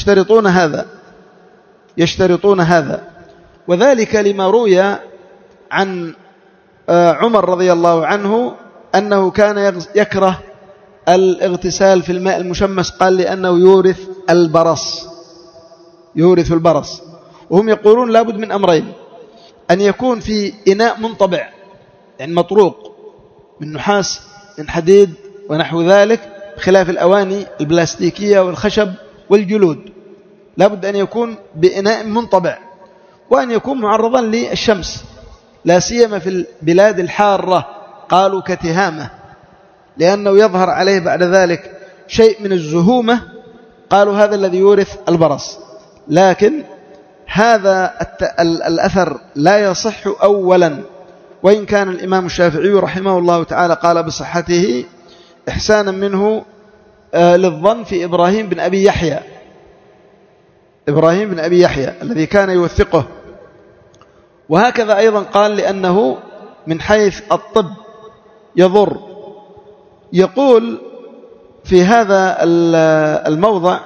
يشترطون هذا، وذلك لما روي عن عمر رضي الله عنه أنه كان يكره الاغتسال في الماء المشمس، قال لأنه يورث البرص. وهم يقولون لابد من أمرين: أن يكون في إناء منطبع يعني مطروق من نحاس من حديد ونحو ذلك، خلاف الأواني البلاستيكية والخشب والجلود، لابد أن يكون بإناء منطبع، وأن يكون معرضا للشمس، لا سيما في البلاد الحارة، قالوا كتهامة، لأنه يظهر عليه بعد ذلك شيء من الزهومة، قالوا هذا الذي يورث البرص. لكن هذا الأثر لا يصح أولا، وإن كان الإمام الشافعي رحمه الله تعالى قال بصحته إحسانا منه للظن في إبراهيم بن أبي يحيى الذي كان يوثقه. وهكذا أيضا قال لأنه من حيث الطب يضر. يقول في هذا الموضع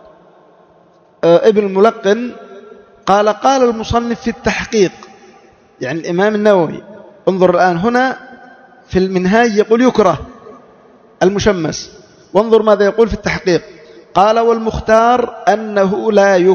ابن الملقن قال المصنف في التحقيق، يعني الإمام النووي، انظر الآن هنا في المنهاج يقول يكره المشمس، وانظر ماذا يقول في التحقيق. قال: والمختار أنه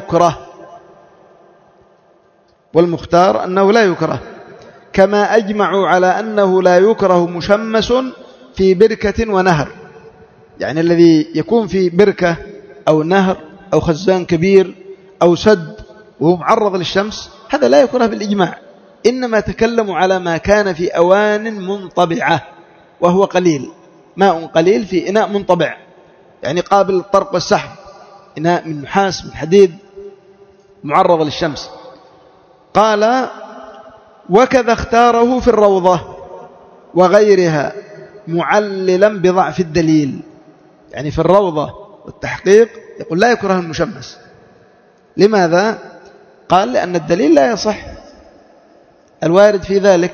لا يكره، كما أجمعوا على أنه لا يكره مشمس في بركة ونهر. يعني الذي يكون في بركة أو نهر أو خزان كبير أو سد وهو معرض للشمس، هذا لا يكره بالإجماع، إنما تكلموا على ما كان في أوان منطبعة، وهو قليل، ماء قليل في إناء منطبع، يعني قابل للطرق والسحب، إناء من نحاس من حديد معرض للشمس. قال: وكذا اختاره في الروضة وغيرها معللا بضعف الدليل. يعني في الروضة والتحقيق يقول لا يكره المشمس. لماذا؟ قال: لأن الدليل لا يصح الوارد في ذلك.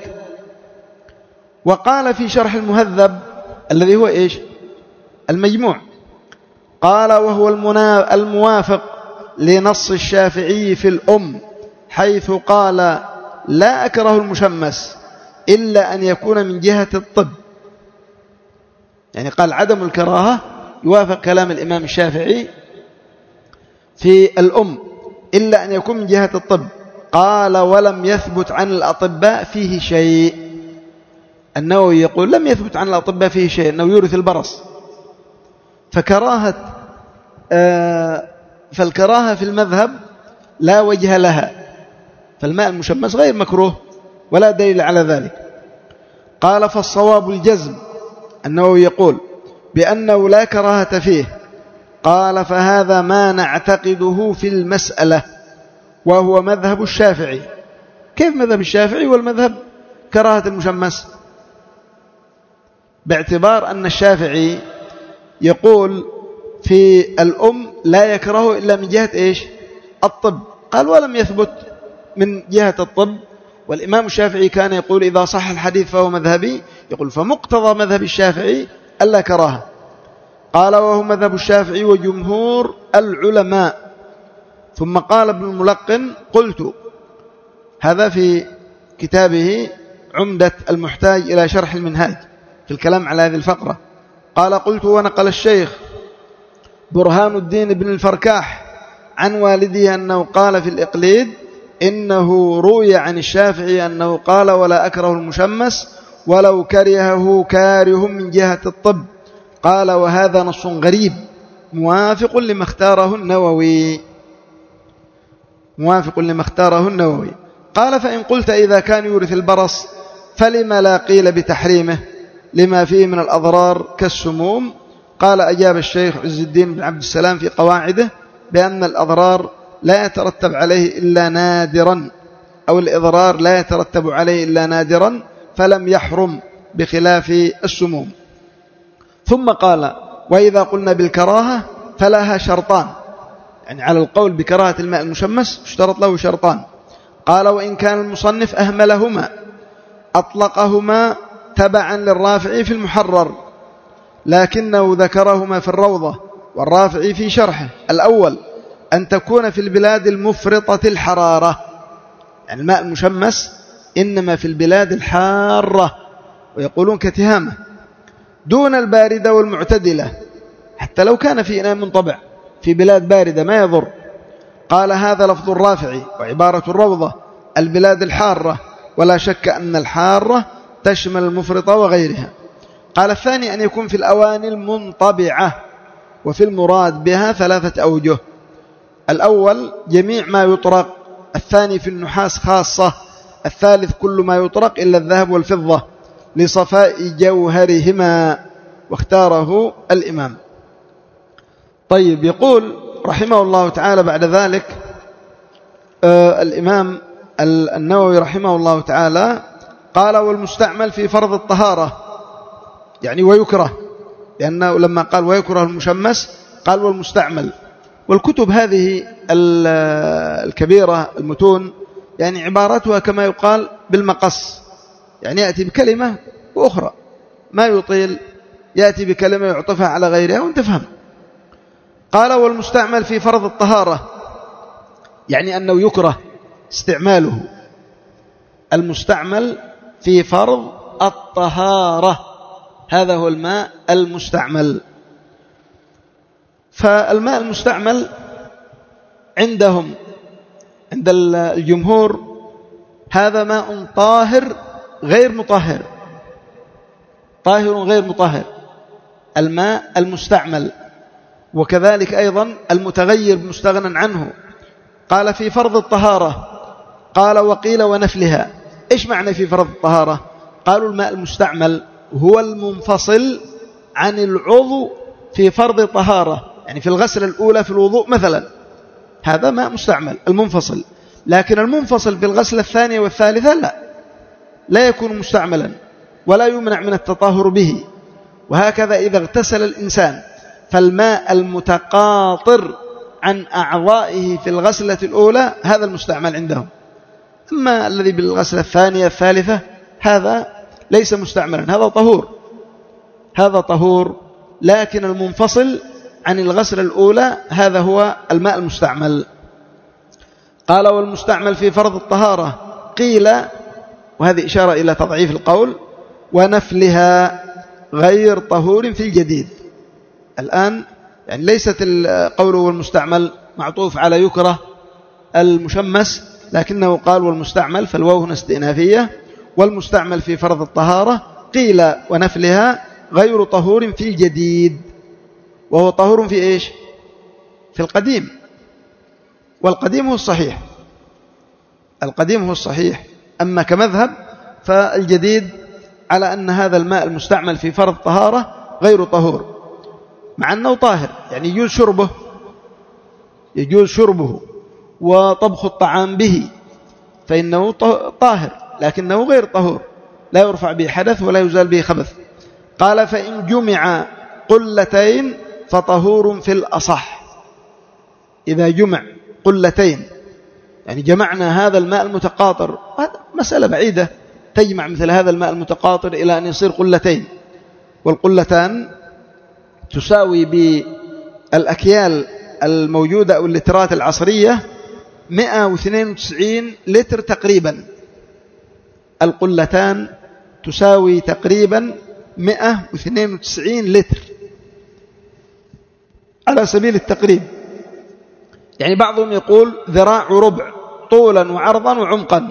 وقال في شرح المهذب الذي هو إيش؟ المجموع، قال: وهو الموافق لنص الشافعي في الأم، حيث قال: لا أكره المشمس إلا أن يكون من جهة الطب. يعني قال عدم الكراهة يوافق كلام الإمام الشافعي في الأم إلا أن يكون من جهة الطب. قال: ولم يثبت عن الأطباء فيه شيء. النووي يقول لم يثبت عن الأطباء فيه شيء أنه يورث البرص، فالكراهة في المذهب لا وجه لها، فالماء المشمس غير مكروه ولا دليل على ذلك. قال: فالصواب الجزم. النووي يقول بأنه لا كراهة فيه. قال: فهذا ما نعتقده في المسألة، وهو مذهب الشافعي. كيف مذهب الشافعي والمذهب كراهة المشمس؟ باعتبار أن الشافعي يقول في الأم لا يكره إلا من جهة إيش؟ الطب. قال: ولم يثبت من جهة الطب. والإمام الشافعي كان يقول إذا صح الحديث فهو مذهبي، يقول فمقتضى مذهب الشافعي ألا كراهة. قال وهو مذهب الشافعي وجمهور العلماء. ثم قال ابن الملقن قلت، هذا في كتابه عمدة المحتاج إلى شرح المنهاج في الكلام على هذه الفقرة. قال قلت ونقل الشيخ برهان الدين بن الفركاح عن والده أنه قال في الإقليد إنه روي عن الشافعي أنه قال ولا أكره المشمس ولو كرهه كاره من جهة الطب. قال وهذا نص غريب موافق لما اختاره النووي. قال فإن قلت إذا كان يورث البرص فلما لا قيل بتحريمه لما فيه من الأضرار كالسموم؟ قال أجاب الشيخ عز الدين بن عبد السلام في قواعده بأن الأضرار لا يترتب عليه إلا نادرا، أو الإضرار لا يترتب عليه إلا نادرا فلم يحرم بخلاف السموم. ثم قال وإذا قلنا بالكراهة فلها شرطان، يعني على القول بكراهة الماء المشمس اشترط له شرطان. قال وإن كان المصنف أهملهما أطلقهما تبعا للرافعي في المحرر، لكنه ذكرهما في الروضة والرافعي في شرحه. الأول أن تكون في البلاد المفرطة الحرارة، يعني الماء المشمس إنما في البلاد الحارة ويقولون كتهامة، دون الباردة والمعتدلة، حتى لو كان في إناء منطبع في بلاد باردة ما يضر. قال هذا لفظ الرافعي وعبارة الروضة البلاد الحارة، ولا شك أن الحارة تشمل المفرطة وغيرها. قال الثاني أن يكون في الأواني المنطبعة، وفي المراد بها 3 أوجه. الأول جميع ما يطرق، الثاني في النحاس خاصة، الثالث كل ما يطرق إلا الذهب والفضة لصفاء جوهرهما، واختاره الإمام. طيب، يقول رحمه الله تعالى بعد ذلك الإمام النووي رحمه الله تعالى قال والمستعمل في فرض الطهارة، يعني ويكره، لأنه لما قال ويكره المشمس قال والمستعمل. والكتب هذه الكبيرة المتون يعني عبارتها كما يقال بالمقص، يعني يأتي بكلمة وأخرى ما يطيل، يأتي بكلمة يعطفها على غيرها وانت فهم. قال والمستعمل في فرض الطهارة، يعني أنه يكره استعماله. المستعمل في فرض الطهارة هذا هو الماء المستعمل. فالماء المستعمل عندهم عند الجمهور هذا ماء طاهر غير مطهر، طاهر غير مطهر، الماء المستعمل. وكذلك أيضا المتغير مستغنى عنه. قال في فرض الطهارة، قال وقيل ونفلها. إيش معنى في فرض الطهارة؟ قالوا الماء المستعمل هو المنفصل عن العضو في فرض طهارة، يعني في الغسلة الأولى في الوضوء مثلا، هذا ماء مستعمل المنفصل. لكن المنفصل في الغسلة الثانية والثالثة لا يكون مستعملا ولا يمنع من التطهر به. وهكذا إذا اغتسل الإنسان فالماء المتقاطر عن أعضائه في الغسلة الأولى هذا المستعمل عندهم. أما الذي بالغسلة الثانية الثالثة هذا ليس مستعملا، هذا طهور، لكن المنفصل عن الغسلة الأولى هذا هو الماء المستعمل. قال والمستعمل في فرض الطهارة قيل، وهذه إشارة إلى تضعيف القول، ونفلها غير طهور في الجديد. الآن يعني ليست القول والمستعمل معطوف على يكره المشمس، لكنه قال والمستعمل، فالواو هنا استئنافية، والمستعمل في فرض الطهارة قيل ونفلها غير طهور في الجديد. وهو طهور في إيش؟ في القديم، والقديم هو الصحيح، القديم هو الصحيح. أما كمذهب فالجديد على أن هذا الماء المستعمل في فرض طهارة غير طهور، مع أنه طاهر، يعني يجوز شربه وطبخ الطعام به، فإنه طاهر، لكنه غير طهور، لا يرفع به حدث ولا يزال به خبث. قال فإن جمع قلتين فطهور في الأصح. إذا جمع قلتين، يعني جمعنا هذا الماء المتقاطر، هذا مسألة بعيدة تجمع مثل هذا الماء المتقاطر إلى أن يصير قلتين، والقلتان تساوي بالأكيال الموجودة أو اللترات العصرية 192 لتر تقريبا. القلتان تساوي تقريبا 192 لتر على سبيل التقريب. يعني بعضهم يقول ذراع ربع طولا وعرضا وعمقا.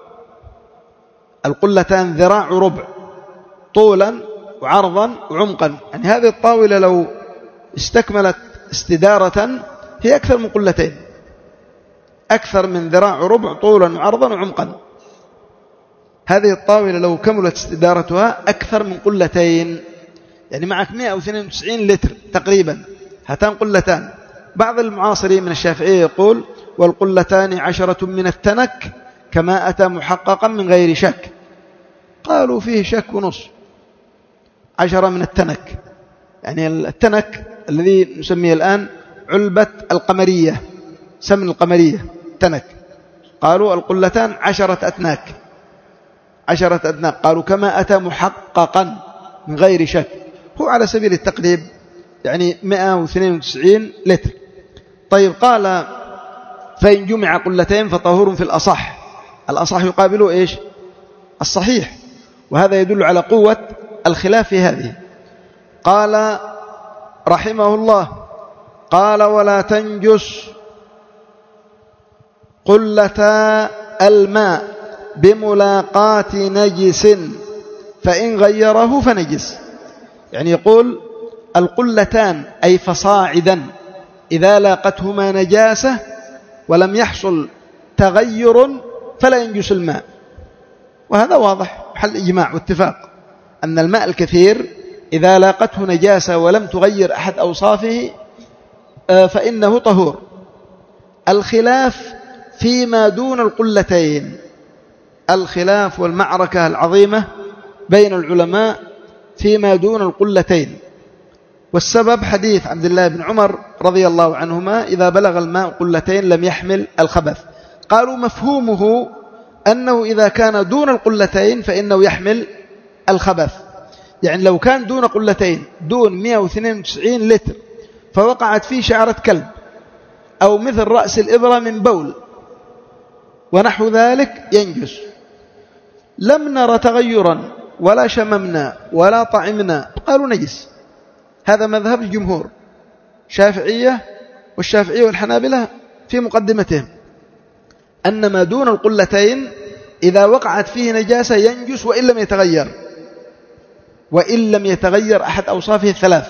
القلتان ذراع ربع طولا وعرضا وعمقا، يعني هذه الطاولة لو استكملت استدارة هي أكثر من قلتين، أكثر من ذراع ربع طولا وعرضا وعمقا. هذه الطاولة لو كملت استدارتها أكثر من قلتين، يعني معك 192 لتر تقريبا، هاتان قلتان. بعض المعاصرين من الشافعية يقول والقلتان 10 من التنك كما أتى محققا من غير شك. قالوا فيه شك ونص. 10 من التنك، يعني التنك الذي نسميه الآن علبة القمرية، سمن القمرية تنك. قالوا القلتان 10 أتناك، 10 أتناك. قالوا كما أتى محققا من غير شك، هو على سبيل التقريب يعني 192 لتر. طيب قال فإن جمع قلتين فطهور في الأصح. الأصح يقابله إيش؟ الصحيح، وهذا يدل على قوة الخلاف في هذه. قال رحمه الله قال ولا تنجس قلتا الماء بملاقاة نجس فإن غيره فنجس. يعني يقول القلتان أي فصاعدا إذا لاقتهما نجاسة ولم يحصل تغير فلا ينجس الماء، وهذا واضح محل إجماع واتفاق أن الماء الكثير إذا لاقته نجاسة ولم تغير أحد أوصافه فإنه طهور. الخلاف فيما دون القلتين، الخلاف والمعركة العظيمة بين العلماء فيما دون القلتين، والسبب حديث عبد الله بن عمر رضي الله عنهما إذا بلغ الماء قلتين لم يحمل الخبث. قالوا مفهومه أنه إذا كان دون القلتين فإنه يحمل الخبث. يعني لو كان دون قلتين، دون 192 لتر، فوقعت فيه شعرة كلب أو مثل رأس الإبرة من بول ونحو ذلك ينجس. لم نرى تغيرا ولا شممنا ولا طعمنا، قالوا نجس. هذا مذهب الجمهور شافعية، والشافعية والحنابلة في مقدمتهم أن ما دون القلتين إذا وقعت فيه نجاسة ينجس وإن لم يتغير، وإن لم يتغير أحد أوصافه الثلاثة.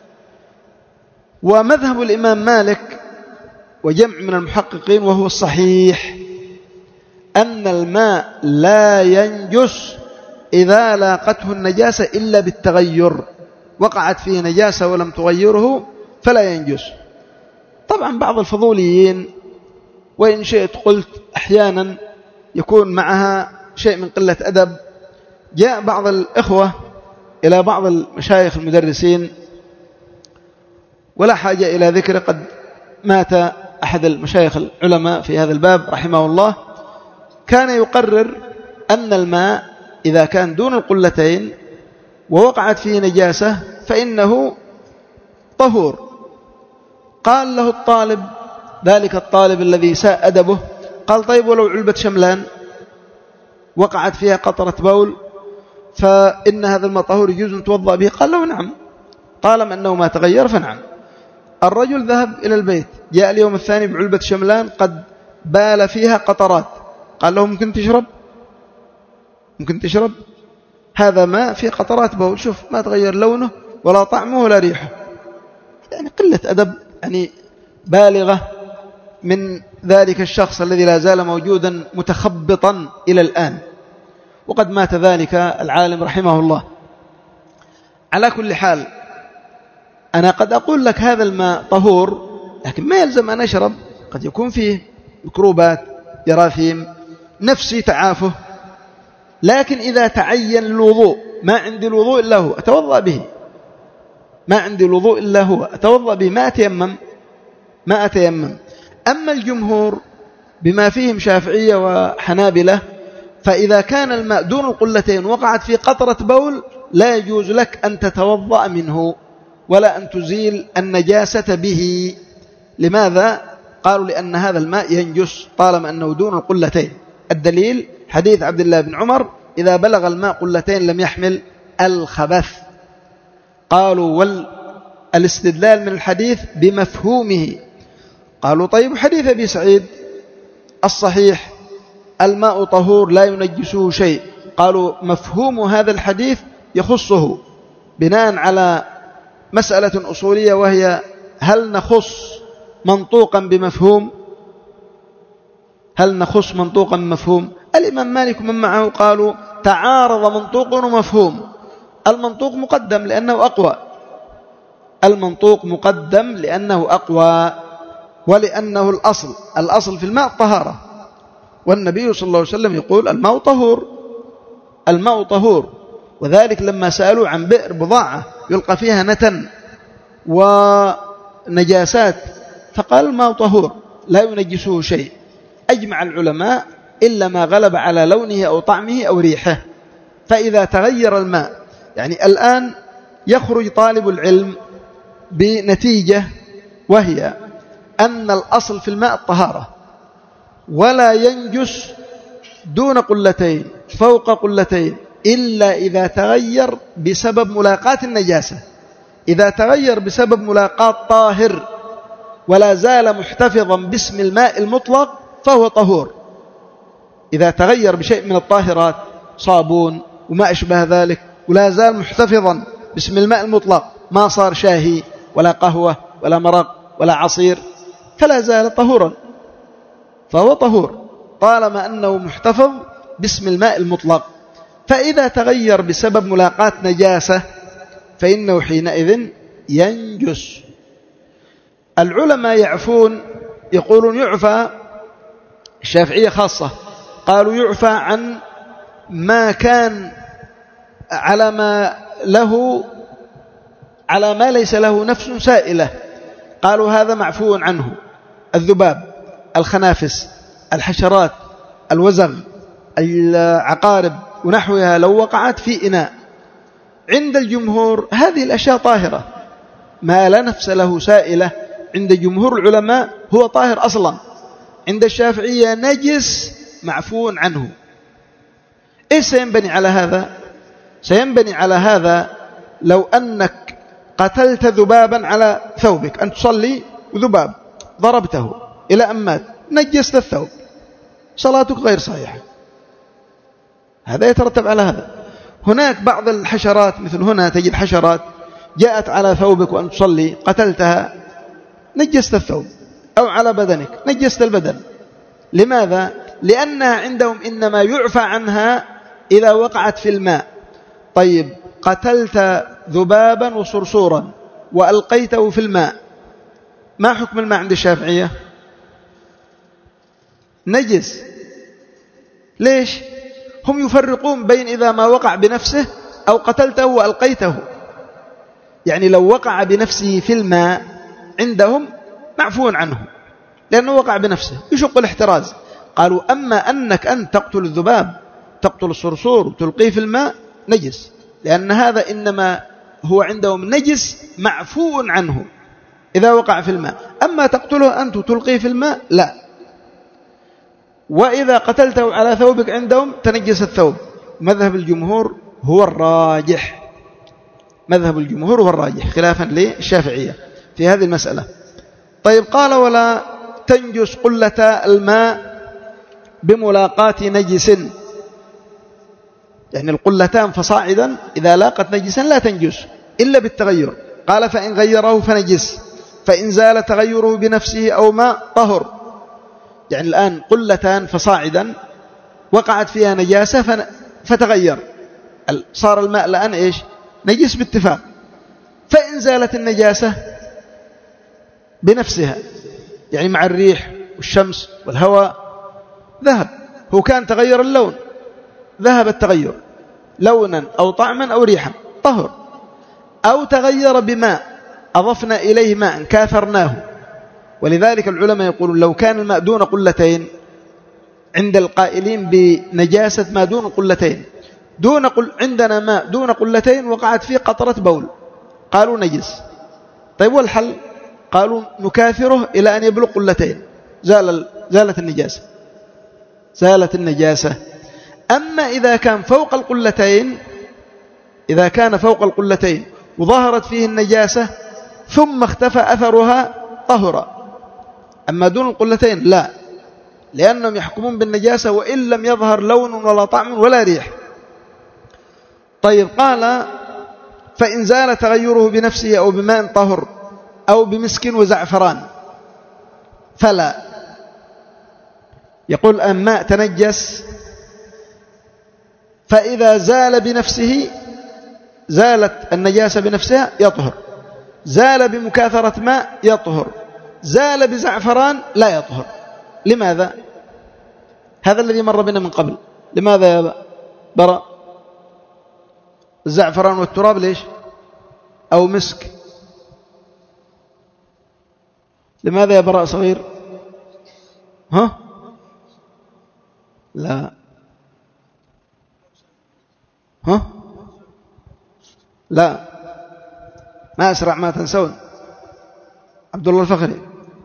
ومذهب الإمام مالك وجمع من المحققين وهو الصحيح أن الماء لا ينجس إذا لاقته النجاسة إلا بالتغير، وقعت فيه نجاسة ولم تغيره فلا ينجس. طبعا بعض الفضوليين وإن شئت قلت أحيانا يكون معها شيء من قلة أدب، جاء بعض الإخوة إلى بعض المشايخ المدرسين، ولا حاجة إلى ذكر، قد مات أحد المشايخ العلماء في هذا الباب رحمه الله، كان يقرر أن الماء إذا كان دون القلتين ووقعت فيه نجاسة فإنه طهور. قال له الطالب، ذلك الطالب الذي ساء أدبه، قال طيب ولو علبة شملان وقعت فيها قطرة بول فإن هذا الماء طهور يجوز أن توضأ به؟ قال له نعم، طالما أنه ما تغير فنعم. الرجل ذهب إلى البيت، جاء اليوم الثاني بعلبة شملان قد بال فيها قطرات، قال له ممكن تشرب؟ ممكن تشرب؟ هذا ماء في قطرات بول، شوف ما تغير لونه ولا طعمه ولا ريحه. يعني قلة أدب يعني بالغة من ذلك الشخص الذي لا زال موجودا متخبطا إلى الآن، وقد مات ذلك العالم رحمه الله. على كل حال أنا قد أقول لك هذا الماء طهور، لكن ما يلزم أن أشرب، قد يكون فيه ميكروبات، جراثيم، نفسي تعافه. لكن إذا تعين الوضوء، ما عندي الوضوء إلا هو أتوضأ به، ما عندي الوضوء إلا هو أتوضأ به، ما أتيمم. أما الجمهور بما فيهم شافعية وحنابلة فإذا كان الماء دون القلتين وقعت في قطرة بول لا يجوز لك أن تتوضأ منه ولا أن تزيل النجاسة به. لماذا؟ قالوا لأن هذا الماء ينجس طالما أنه دون القلتين. الدليل حديث عبد الله بن عمر: إذا بلغ الماء قلتين لم يحمل الخبث. قالوا والاستدلال من الحديث بمفهومه. قالوا طيب حديث أبي سعيد الصحيح الماء طهور لا ينجسه شيء، قالوا مفهوم هذا الحديث يخصه بناء على مسألة أصولية، وهي هل نخص منطوقا بمفهوم؟ هل نخص منطوقا بمفهوم؟ الإمام مالك ومن معه قالوا تعارض منطوق ومفهوم. المنطوق مقدم لأنه أقوى، المنطوق مقدم لأنه أقوى، ولأنه الأصل في الماء طهارة، والنبي صلى الله عليه وسلم يقول الماء طهور، الماء طهور. وذلك لما سألوا عن بئر بضاعة يلقى فيها نتن ونجاسات فقال الماء طهور لا ينجسه شيء. أجمع العلماء إلا ما غلب على لونه أو طعمه أو ريحه. فإذا تغير الماء، يعني الآن يخرج طالب العلم بنتيجة، وهي أن الأصل في الماء الطهارة، ولا ينجس دون قلتين فوق قلتين إلا إذا تغير بسبب ملاقاة النجاسة. إذا تغير بسبب ملاقاة طاهر ولا زال محتفظا باسم الماء المطلق فهو طهور. إذا تغير بشيء من الطاهرات صابون وما أشبه ذلك ولا زال محتفظا باسم الماء المطلق، ما صار شاهي ولا قهوة ولا مرق ولا عصير، فلا زال طهورا، فهو طهور طالما أنه محتفظ باسم الماء المطلق. فإذا تغير بسبب ملاقاة نجاسة فإنه حينئذ ينجس. العلماء يعفون، يقولون يعفى، الشافعية خاصة قالوا يعفى عن ما كان على ما ليس له نفس سائلة، قالوا هذا معفو عنه. الذباب، الخنافس، الحشرات، الوزغ، العقارب ونحوها لو وقعت في إناء، عند الجمهور هذه الأشياء طاهرة، ما لا نفس له سائلة عند جمهور العلماء هو طاهر أصلا. عند الشافعية نجس معفو عنه. إيش سينبني على هذا؟ سينبني على هذا لو أنك قتلت ذبابا على ثوبك، أن تصلي وذباب ضربته إلى أن مات، نجست الثوب، صلاتك غير صحيحة. هذا يترتب على هذا. هناك بعض الحشرات، مثل هنا تجد حشرات جاءت على ثوبك وأن تصلي قتلتها، نجست الثوب، أو على بدنك نجست البدن. لماذا؟ لأنها عندهم إنما يعفى عنها إذا وقعت في الماء. طيب قتلت ذبابا وصرصورا وألقيته في الماء، ما حكم الماء عند الشافعية؟ نجس. ليش؟ هم يفرقون بين إذا ما وقع بنفسه أو قتلته وألقيته. يعني لو وقع بنفسه في الماء عندهم معفو عنه لأنه وقع بنفسه يشق الاحتراز. قالوا أما أنك أنت تقتل الذباب، تقتل الصرصور وتلقيه في الماء، نجس، لأن هذا إنما هو عندهم نجس معفو عنه إذا وقع في الماء. أما تقتله أنت وتلقيه في الماء لا. وإذا قتلته على ثوبك عندهم تنجس الثوب. مذهب الجمهور هو الراجح، مذهب الجمهور هو الراجح خلافا للشافعية في هذه المسألة. طيب قال ولا تنجس قلة الماء بملاقاة نجس، يعني القلتان فصاعدا إذا لاقت نجسا لا تنجس إلا بالتغير. قال فإن غيره فنجس، فإن زال تغيره بنفسه أو ماء طهر. يعني الآن قلتان فصاعدا وقعت فيها نجاسة فتغير، صار الماء الآن إيش؟ نجس باتفاق. فإن زالت النجاسة بنفسها، يعني مع الريح والشمس والهواء ذهب، هو كان تغير اللون، ذهب التغير لونا أو طعما أو ريحا، طهر. أو تغير بماء أضفنا إليه ماء كاثرناه. ولذلك العلماء يقولون لو كان الماء دون قلتين عند القائلين بنجاسة ما دون قلتين، عندنا ماء دون قلتين وقعت فيه قطرة بول، قالوا نجس. طيب والحل؟ قالوا نكاثره إلى أن يبلغ قلتين، زالت النجاسة. أما إذا كان فوق القلتين وظهرت فيه النجاسة ثم اختفى أثرها طهر. أما دون القلتين لا، لأنهم يحكمون بالنجاسة وإن لم يظهر لون ولا طعم ولا ريح. طيب قال فإن زال تغيره بنفسه أو بماء طهر أو بمسك وزعفران فلا. يقول أن ماء تنجس، فإذا زال بنفسه، زالت النجاسة بنفسها يطهر، زال بمكاثرة ماء يطهر، زال بزعفران لا يطهر. لماذا؟ هذا الذي مر بنا من قبل. لماذا يا براء؟ الزعفران والتراب ليش؟ أو مسك. لماذا يا براء صغير؟ ها؟ لا. ها؟ لا، ما أسرع ما تنسون. عبد الله الفخري.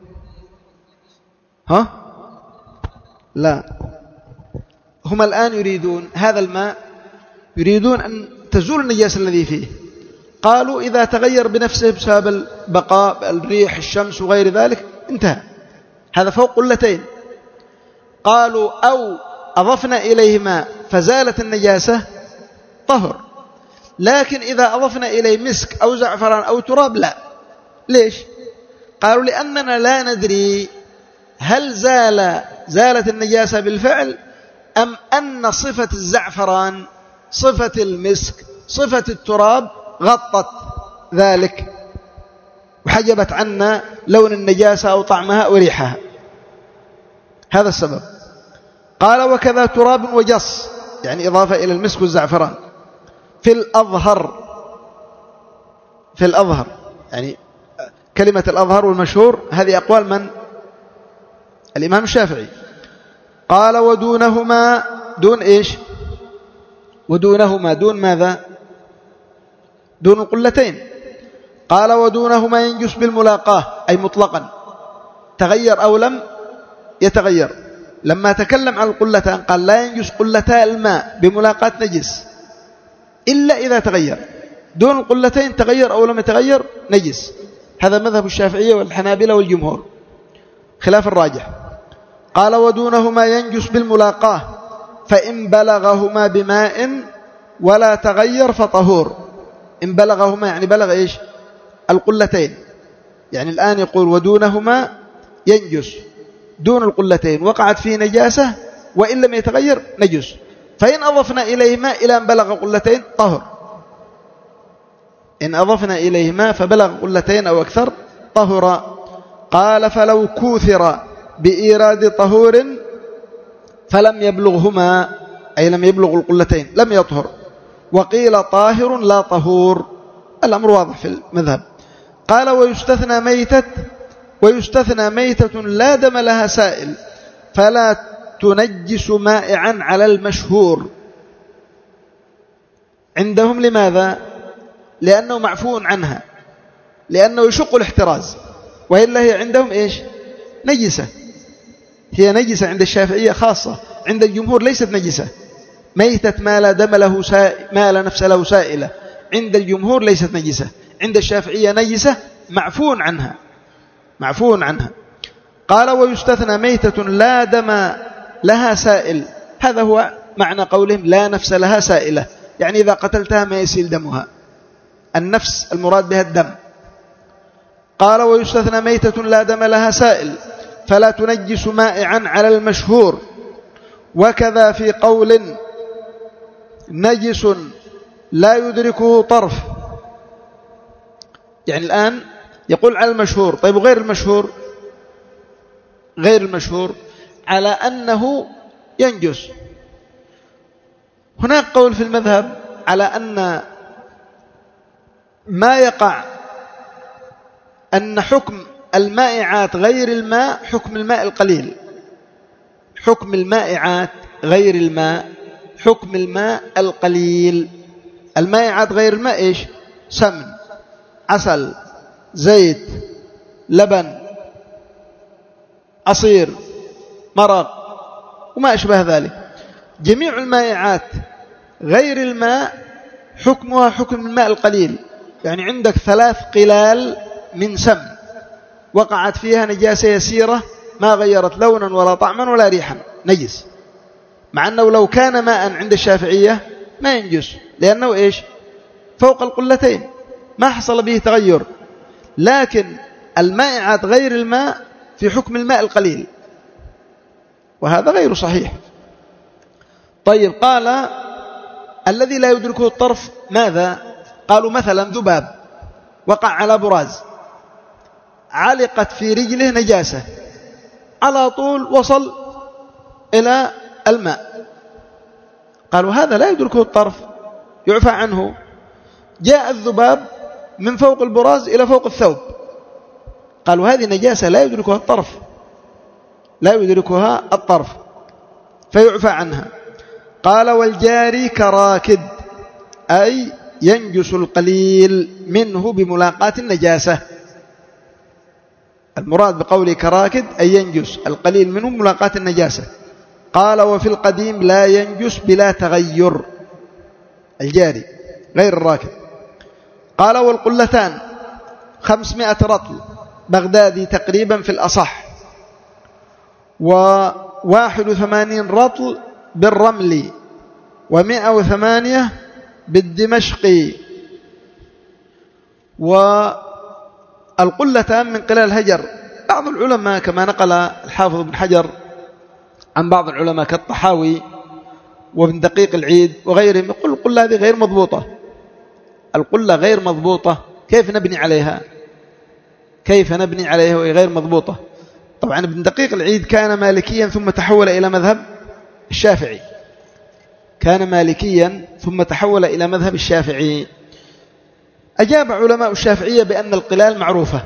ها؟ لا، هم الآن يريدون هذا الماء، يريدون أن تزول النجاسة الذي فيه. قالوا إذا تغير بنفسه بسبب البقاء، الريح، الشمس وغير ذلك انتهى، هذا فوق قلتين. قالوا أو أضفنا إليه ماء فزالت النجاسة طهر، لكن إذا أضفنا إليه مسك أو زعفران أو تراب لا. ليش؟ قالوا لأننا لا ندري هل زالت النجاسة بالفعل أم أن صفة الزعفران، صفة المسك، صفة التراب غطت ذلك وحجبت عنا لون النجاسة أو طعمها وريحها. هذا السبب. قال وكذا تراب وجص، يعني إضافة إلى المسك والزعفران في الأظهر، يعني كلمة الأظهر والمشهور هذه أقوال من؟ الإمام الشافعي. قال ودونهما، دون إيش؟ ودونهما دون ماذا؟ دون القلتين. قال ودونهما ينجس بالملاقاة، أي مطلقا، تغير أو لم يتغير. لما تكلم عن القلتان قال لا ينجس قلتا الماء بملاقاة نجس إلا إذا تغير. دون القلتين تغير أو لم يتغير نجس. هذا مذهب الشافعية والحنابلة والجمهور خلاف الراجح. قال ودونهما ينجس بالملاقاة فإن بلغهما بماء ولا تغير فطهور. إن بلغهما يعني بلغ إيش؟ القلتين. يعني الآن يقول ودونهما ينجس دون القلتين، وقعت فيه نجاسة وإن لم يتغير نجس، فإن أضفنا إليه ماء إلى أن بلغ قلتين طهر. إن أضفنا إليه ماء فبلغ قلتين أو أكثر طهر. قال فلو كوثر بإيراد طهور فلم يبلغهما، أي لم يبلغ القلتين، لم يطهر. وقيل طاهر لا طهور. الأمر واضح في المذهب. قال ويستثنى ميتة لا دم لها سائل فلا تنجس مائعا على المشهور عندهم. لماذا؟ لأنه معفو عنها، لأنه يشق الاحتراز، وإلا هي عندهم إيش؟ نجسة. هي نجسة عند الشافعية خاصة، عند الجمهور ليست نجسة. ميتة ما لا دم له ما لا نفس له سائلة عند الجمهور ليست نجسة، عند الشافعية نجسة معفو عنها. قال ويستثنى ميتة لا دم لها سائل، هذا هو معنى قولهم لا نفس لها سائلة، يعني إذا قتلتها ما يسيل دمها. النفس المراد بها الدم. قال ويستثنى ميتة لا دم لها سائل فلا تنجس مائعا على المشهور. وكذا في قول نجس لا يدركه طرف. يعني الآن يقول على المشهور. طيب وغير المشهور؟ غير المشهور على أنه ينجس. هناك قول في المذهب على أن ما يقع أن حكم المائعات غير الماء حكم الماء القليل، حكم المائعات غير الماء حكم الماء القليل. المائعات غير الماء إيش؟ سمن، عسل، زيت، لبن، عصير، مرق وما أشبه ذلك. جميع المائعات غير الماء حكمها حكم الماء القليل. يعني عندك 3 قلال من سمن وقعت فيها نجاسة يسيرة ما غيرت لونا ولا طعما ولا ريحا، نجس، مع أنه لو كان ماء عند الشافعية ما ينجس، لأنه إيش؟ فوق القلتين ما حصل به تغير. لكن المائعات غير الماء في حكم الماء القليل، وهذا غير صحيح. طيب، قال الذي لا يدركه الطرف ماذا؟ قالوا مثلا ذباب وقع على براز، علقت في رجله نجاسة، على طول وصل إلى الماء، قالوا هذا لا يدركه الطرف، يعفى عنه. جاء الذباب من فوق البراز إلى فوق الثوب، قالوا هذه نجاسة لا يدركها الطرف، لا يدركها الطرف فيعفى عنها. قال والجاري كراكد، أي ينجس القليل منه بملاقاة النجاسة. المراد بقوله كراكد أي ينجس القليل منه بملاقاة النجاسة. قال وفي القديم لا ينجس بلا تغير، الجاري غير الراكد. قال والقلتان 500 رطل بغدادي تقريبا في الأصح، 81 رطل بالرمل، 108 بالدمشقي. والقلتان من قلال هجر. بعض العلماء كما نقل الحافظ بن حجر عن بعض العلماء كالطحاوي وابن دقيق العيد وغيرهم، يقول القلة هذه غير مضبوطة، القلة غير مضبوطة، كيف نبني عليها؟ كيف نبني عليها وهي غير مضبوطة؟ طبعا ابن دقيق العيد كان مالكيا ثم تحول إلى مذهب الشافعي، كان مالكيا ثم تحول إلى مذهب الشافعي. أجاب علماء الشافعية بأن القلال معروفة،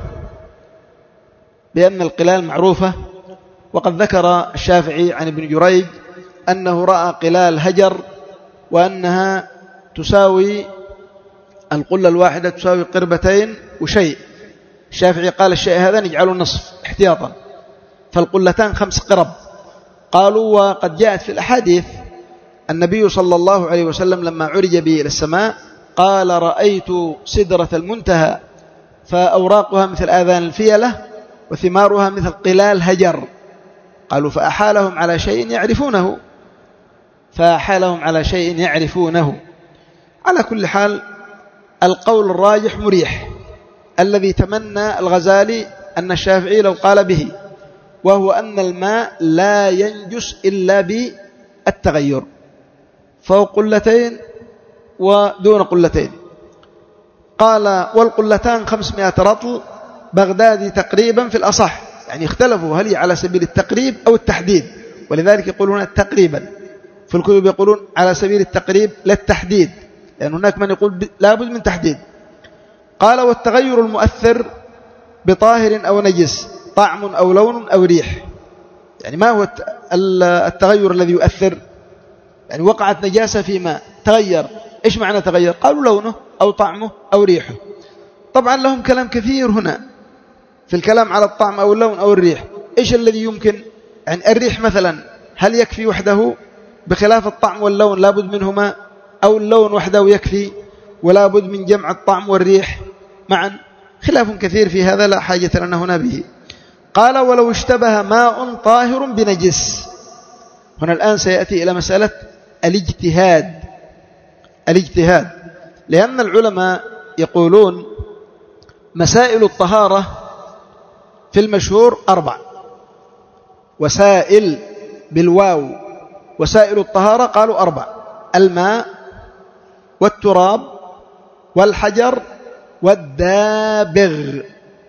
بأن القلال معروفة. وقد ذكر الشافعي عن ابن جريج أنه رأى قلال هجر وأنها تساوي، القلة الواحدة تساوي قربتين وشيء. الشافعي قال الشيء هذا نجعله نصف احتياطا، فالقلتان 5 قرب. قالوا وقد جاءت في الأحاديث النبي صلى الله عليه وسلم لما عرج به إلى السماء قال رأيت سدرة المنتهى فأوراقها مثل آذان الفيلة وثمارها مثل قلال هجر. قالوا فأحالهم على شيء يعرفونه، فأحالهم على شيء يعرفونه. على كل حال القول الراجح مريح الذي تمنى الغزالي أن الشافعي لو قال به، وهو أن الماء لا ينجس إلا بالتغير، فوق قلتين ودون قلتين. قال والقلتان 500 رطل بغدادي تقريبا في الأصح، يعني اختلفوا هل هي على سبيل التقريب أو التحديد، ولذلك يقولون تقريبا، في الكتب يقولون على سبيل التقريب لا التحديد، لأن هناك من يقول لابد من تحديد. قال والتغير المؤثر بطاهر أو نجس، طعم أو لون أو ريح. يعني ما هو التغير الذي يؤثر؟ يعني وقعت نجاسة في ماء تغير، إيش معنى تغير؟ قالوا لونه أو طعمه أو ريحه. طبعا لهم كلام كثير هنا في الكلام على الطعم أو اللون أو الريح. إيش الذي يمكن؟ يعني الريح مثلا هل يكفي وحده بخلاف الطعم واللون لابد منهما، أو اللون وحده يكفي ولا بد من جمع الطعم والريح معا؟ خلاف كثير في هذا لا حاجة لنا هنا به. قال ولو اشتبه ماء طاهر بنجس. هنا الآن سيأتي إلى مسألة الاجتهاد، لأن العلماء يقولون مسائل الطهارة في المشهور 4 وسائل بالواو، وسائل الطهارة قالوا 4: الماء والتراب والحجر والدابغ.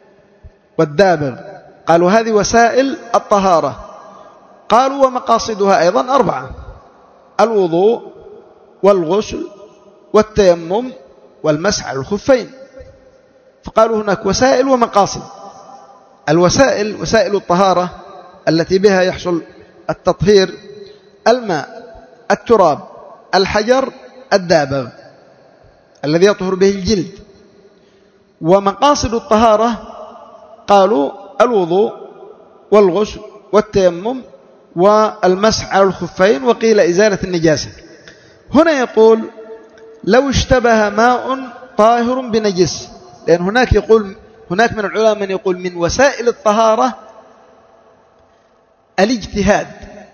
قالوا هذه وسائل الطهارة. قالوا ومقاصدها أيضا 4: الوضوء والغسل والتيمم والمسح على الخفين. فقالوا هناك وسائل ومقاصد. الوسائل وسائل الطهارة التي بها يحصل التطهير الماء، التراب، الحجر، الدابغ الذي يطهر به الجلد. ومقاصد الطهارة قالوا الوضوء والغسل والتيمم والمسح على الخفين، وقيل إزالة النجاسة. هنا يقول لو اشتبه ماء طاهر بنجس، لأن هناك من العلماء من يقول من وسائل الطهارة الاجتهاد،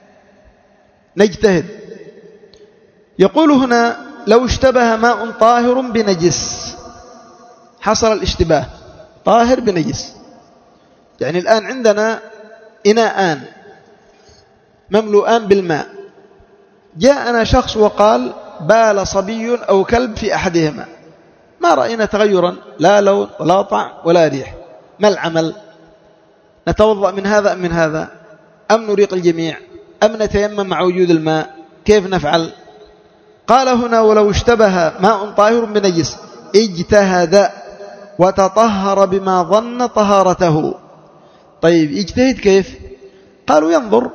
نجتهد. يقول هنا لو اشتبه ماء طاهر بنجس، حصل الاشتباه طاهر بنجس. يعني الآن عندنا إناءان مملوءان بالماء، جاءنا شخص وقال بال صبي أو كلب في أحدهما، ما رأينا تغيرا، لا لون ولا طعم ولا ريح، ما العمل؟ نتوضأ من هذا أم من هذا؟ أم نريق الجميع؟ أم نتيمم مع وجود الماء؟ كيف نفعل؟ قال هنا ولو اشتبه ماء طاهر بنجس اجتهد وتطهر بما ظن طهارته. طيب يجتهد كيف؟ قالوا ينظر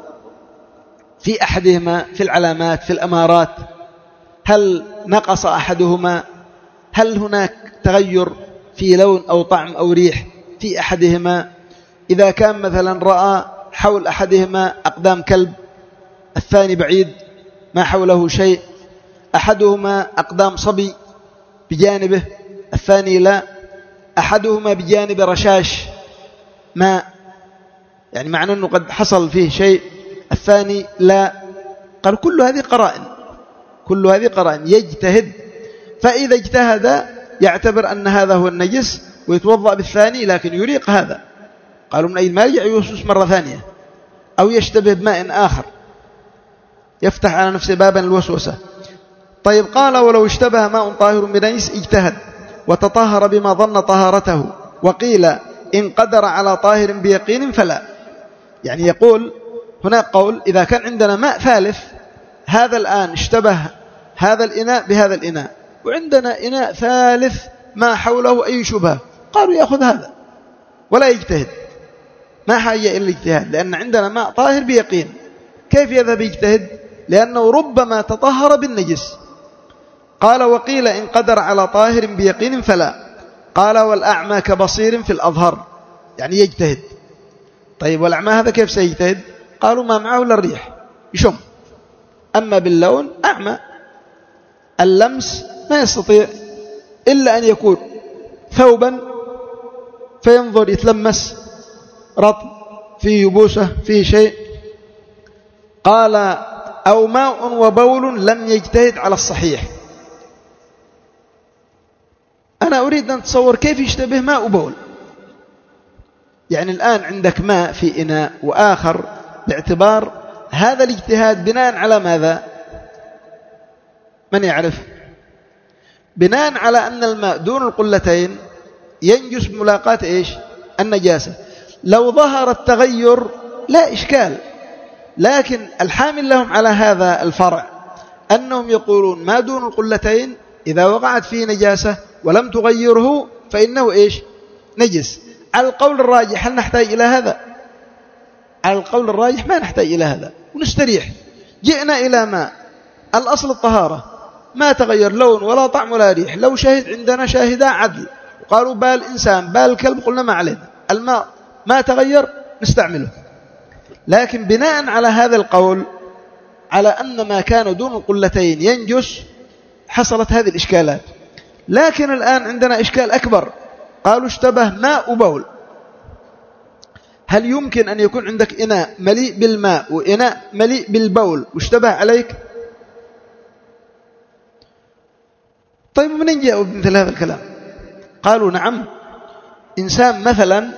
في أحدهما، في العلامات، في الأمارات، هل نقص أحدهما؟ هل هناك تغير في لون أو طعم أو ريح في أحدهما؟ إذا كان مثلا رأى حول أحدهما أقدام كلب، الثاني بعيد ما حوله شيء، أحدهما أقدام صبي بجانبه، الثاني لا، أحدهما بجانب رشاش ماء، يعني معنى أنه قد حصل فيه شيء، الثاني لا. قال كل هذه قرائن، كل هذه قرائن، يجتهد. فإذا اجتهد يعتبر أن هذا هو النجس ويتوضأ بالثاني، لكن يريق هذا. قالوا من أي ما يرجع يوسوس مرة ثانية، أو يشتبه بماء آخر يفتح على نفسه بابا الوسوسة. طيب قال ولو اشتبه ماء طاهر بنجس اجتهد وتطهر بما ظن طهارته، وقيل إن قدر على طاهر بيقين فلا. يعني يقول هناك قول إذا كان عندنا ماء ثالث، هذا الآن اشتبه هذا الإناء بهذا الإناء، وعندنا إناء ثالث ما حوله أي شبهة، قالوا يأخذ هذا ولا يجتهد، ما حاجة إلا الاجتهاد، لأن عندنا ماء طاهر بيقين. كيف يذهب يجتهد؟ لأنه ربما تطهر بالنجس. قال وقيل إن قدر على طاهر بيقين فلا. قال والأعمى كبصير في الأظهر، يعني يجتهد. طيب والأعمى هذا كيف سيجتهد؟ قالوا ما معه إلا الريح يشم، أما باللون أعمى، اللمس ما يستطيع إلا أن يكون ثوبا فينظر يتلمس رطب فيه يبوسه فيه شيء. قال أو ماء وبول لم يجتهد على الصحيح. أنا أريد أن أتصور كيف يشتبه ماء وبول. يعني الآن عندك ماء في إناء وآخر، باعتبار هذا الاجتهاد بناء على ماذا؟ من يعرف؟ بناء على أن الماء دون القلتين ينجس بملاقاة إيش؟ النجاسة. لو ظهر التغير لا إشكال، لكن الحامل لهم على هذا الفرع أنهم يقولون ما دون القلتين إذا وقعت فيه نجاسة ولم تغيره فإنه إيش؟ نجس. على القول الراجح هل نحتاج إلى هذا؟ على القول الراجح ما نحتاج إلى هذا ونستريح. جئنا إلى ماء الأصل الطهارة، ما تغير لون ولا طعم ولا ريح. لو شهد عندنا شاهدا عدل وقالوا بال إنسان بال كلب قلنا ما علينا، الماء ما تغير نستعمله. لكن بناء على هذا القول على أن ما كان دون القلتين ينجس حصلت هذه الإشكالات. لكن الآن عندنا إشكال أكبر، قالوا اشتبه ماء وبول. هل يمكن أن يكون عندك إناء مليء بالماء وإناء مليء بالبول واشتبه عليك؟ طيب من جاءوا بمثل هذا الكلام؟ قالوا نعم، إنسان مثلا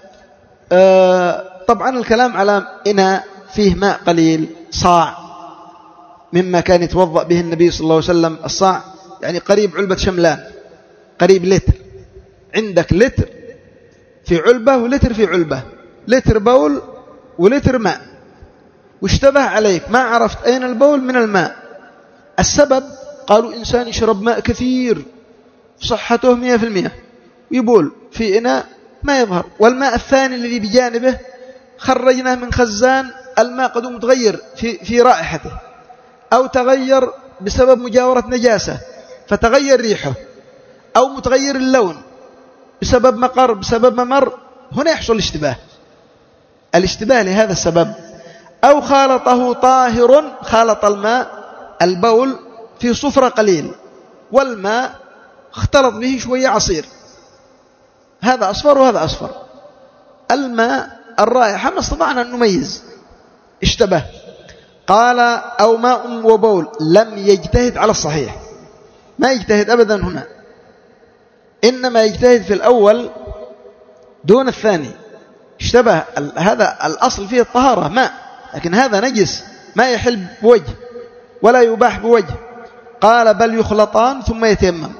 طبعا الكلام على إناء فيه ماء قليل، صاع مما كان يتوضأ به النبي صلى الله عليه وسلم. الصاع يعني قريب علبة شملان، قريب لتر. عندك لتر في علبة ولتر في علبة، لتر بول ولتر ماء، واشتبه عليك ما عرفت أين البول من الماء. السبب قالوا إنسان يشرب ماء كثير صحته 100% ويبول في إناء ما يظهر، والماء الثاني الذي بجانبه خرجناه من خزان الماء قد متغير في رائحته، أو تغير بسبب مجاورة نجاسة فتغير ريحه، أو متغير اللون بسبب مقر بسبب ممر، هنا يحصل الاشتباه لهذا السبب. أو خالطه طاهر، خالط الماء البول في صفرة قليل والماء اختلط به شوية عصير، هذا أصفر وهذا أصفر، الماء الرائحة ما استطعنا أن نميز، اشتبه. قال أو ماء وبول، لم يجتهد على الصحيح، ما يجتهد أبدا هنا، إنما يجتهد في الأول دون الثاني، اشتبه. هذا الأصل فيه الطهارة ماء، لكن هذا نجس ما يحل بوجه ولا يباح بوجه. قال بل يخلطان ثم يتيمم،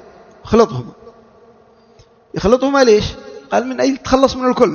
يخلطهما ليش؟ قال من أجل تخلص من الكل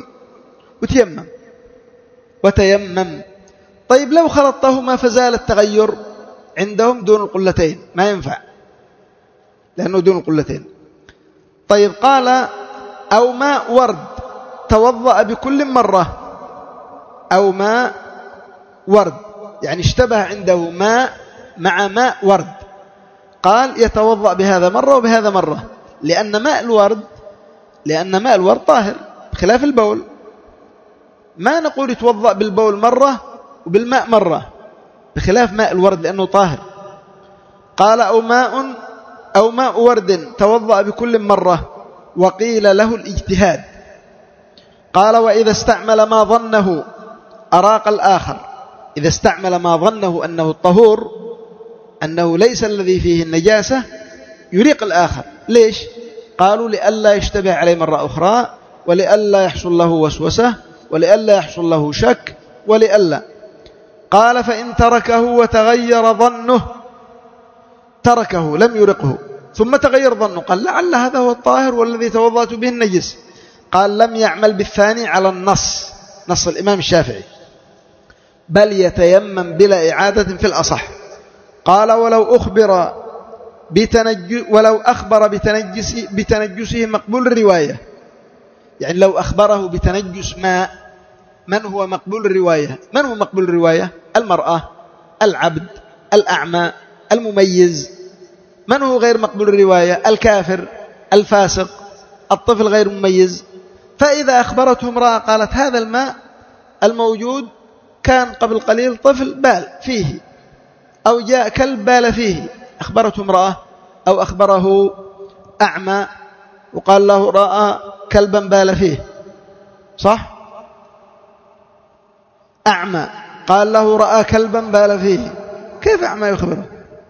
وتيمم. طيب لو خلطتهما فزال التغير عندهم دون القلتين، ما ينفع لأنه دون القلتين. طيب قال أو ماء ورد توضأ بكل مرة، أو ماء ورد يعني اشتبه عنده ماء مع ماء ورد، قال يتوضأ بهذا مرة وبهذا مرة، لأن ماء الورد طاهر بخلاف البول، ما نقول يتوضأ بالبول مرة وبالماء مرة بخلاف ماء الورد لأنه طاهر. قال أو ماء ورد توضأ بكل مرة، وقيل له الاجتهاد. قال وإذا استعمل ما ظنه أراق الآخر، إذا استعمل ما ظنه أنه الطهور، أنه ليس الذي فيه النجاسة، يريق الآخر. ليش؟ قالوا لئلا يشتبه عليه مرة أخرى، ولئلا يحصل له وسوسة، ولئلا يحصل له شك، ولئلا. قال فإن تركه وتغير ظنه، تركه لم يرقه ثم تغير ظنه، قال لعل هذا هو الطاهر والذي توضأت به النجس، قال لم يعمل بالثاني على نص الإمام الشافعي، بل يتيمم بلا إعادة في الأصح. قال ولو أخبر بتنجسه مقبول الرواية، يعني لو أخبره بتنجس ماء، من هو مقبول الرواية؟ من هو مقبول الرواية؟ المرأة، العبد، الأعمى، المميز. من هو غير مقبول الرواية؟ الكافر، الفاسق، الطفل غير مميز. فإذا أخبرته امرأة قالت هذا الماء الموجود كان قبل قليل طفل بال فيه، أو جاء كلب بال فيه، أخبرته امرأة، أو أخبره أعمى وقال له رأى كلبا بال فيه، صح؟ أعمى قال له رأى كلبا بال فيه، كيف أعمى يخبره؟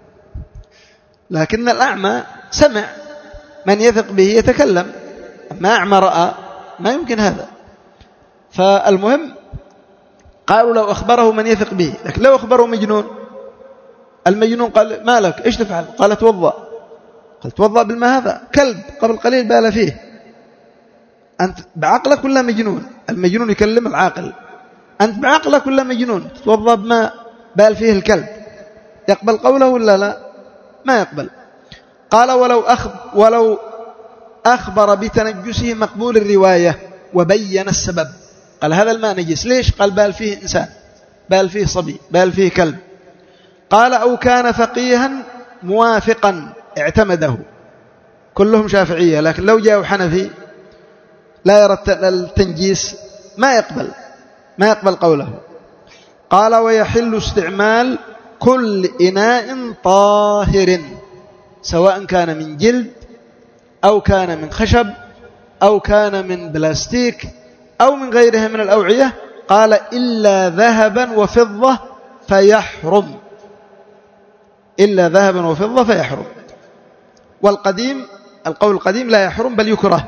لكن الأعمى سمع، من يثق به يتكلم، أما أعمى رأى ما يمكن هذا. فالمهم قالوا لو أخبره من يثق به، لكن لو أخبره مجنون، المجنون قال ما لك إيش تفعل؟ قال توضأ، قال توضأ بالماء، هذا كلب قبل قليل بال فيه، أنت بعقلك ولا مجنون؟ المجنون يكلم العاقل، أنت بعقلك ولا مجنون؟ توضأ بماء بال فيه الكلب، يقبل قوله ولا لا؟ ما يقبل. قال ولو أخبر بتنجسه مقبول الرواية وبين السبب، قال هذا الماء نجس، ليش؟ قال بال فيه إنسان، بال فيه صبي، بال فيه كلب. قال أو كان فقيها موافقا اعتمده، كلهم شافعية، لكن لو جاءوا حنفي لا يرى التنجيس ما يقبل قوله. قال ويحل استعمال كل إناء طاهر، سواء كان من جلد أو كان من خشب أو كان من بلاستيك أو من غيرها من الأوعية. قال إلا ذهبا وفضة فيحرم، إلا ذهبا وفضة فيحرم. القول القديم لا يحرم بل يكره.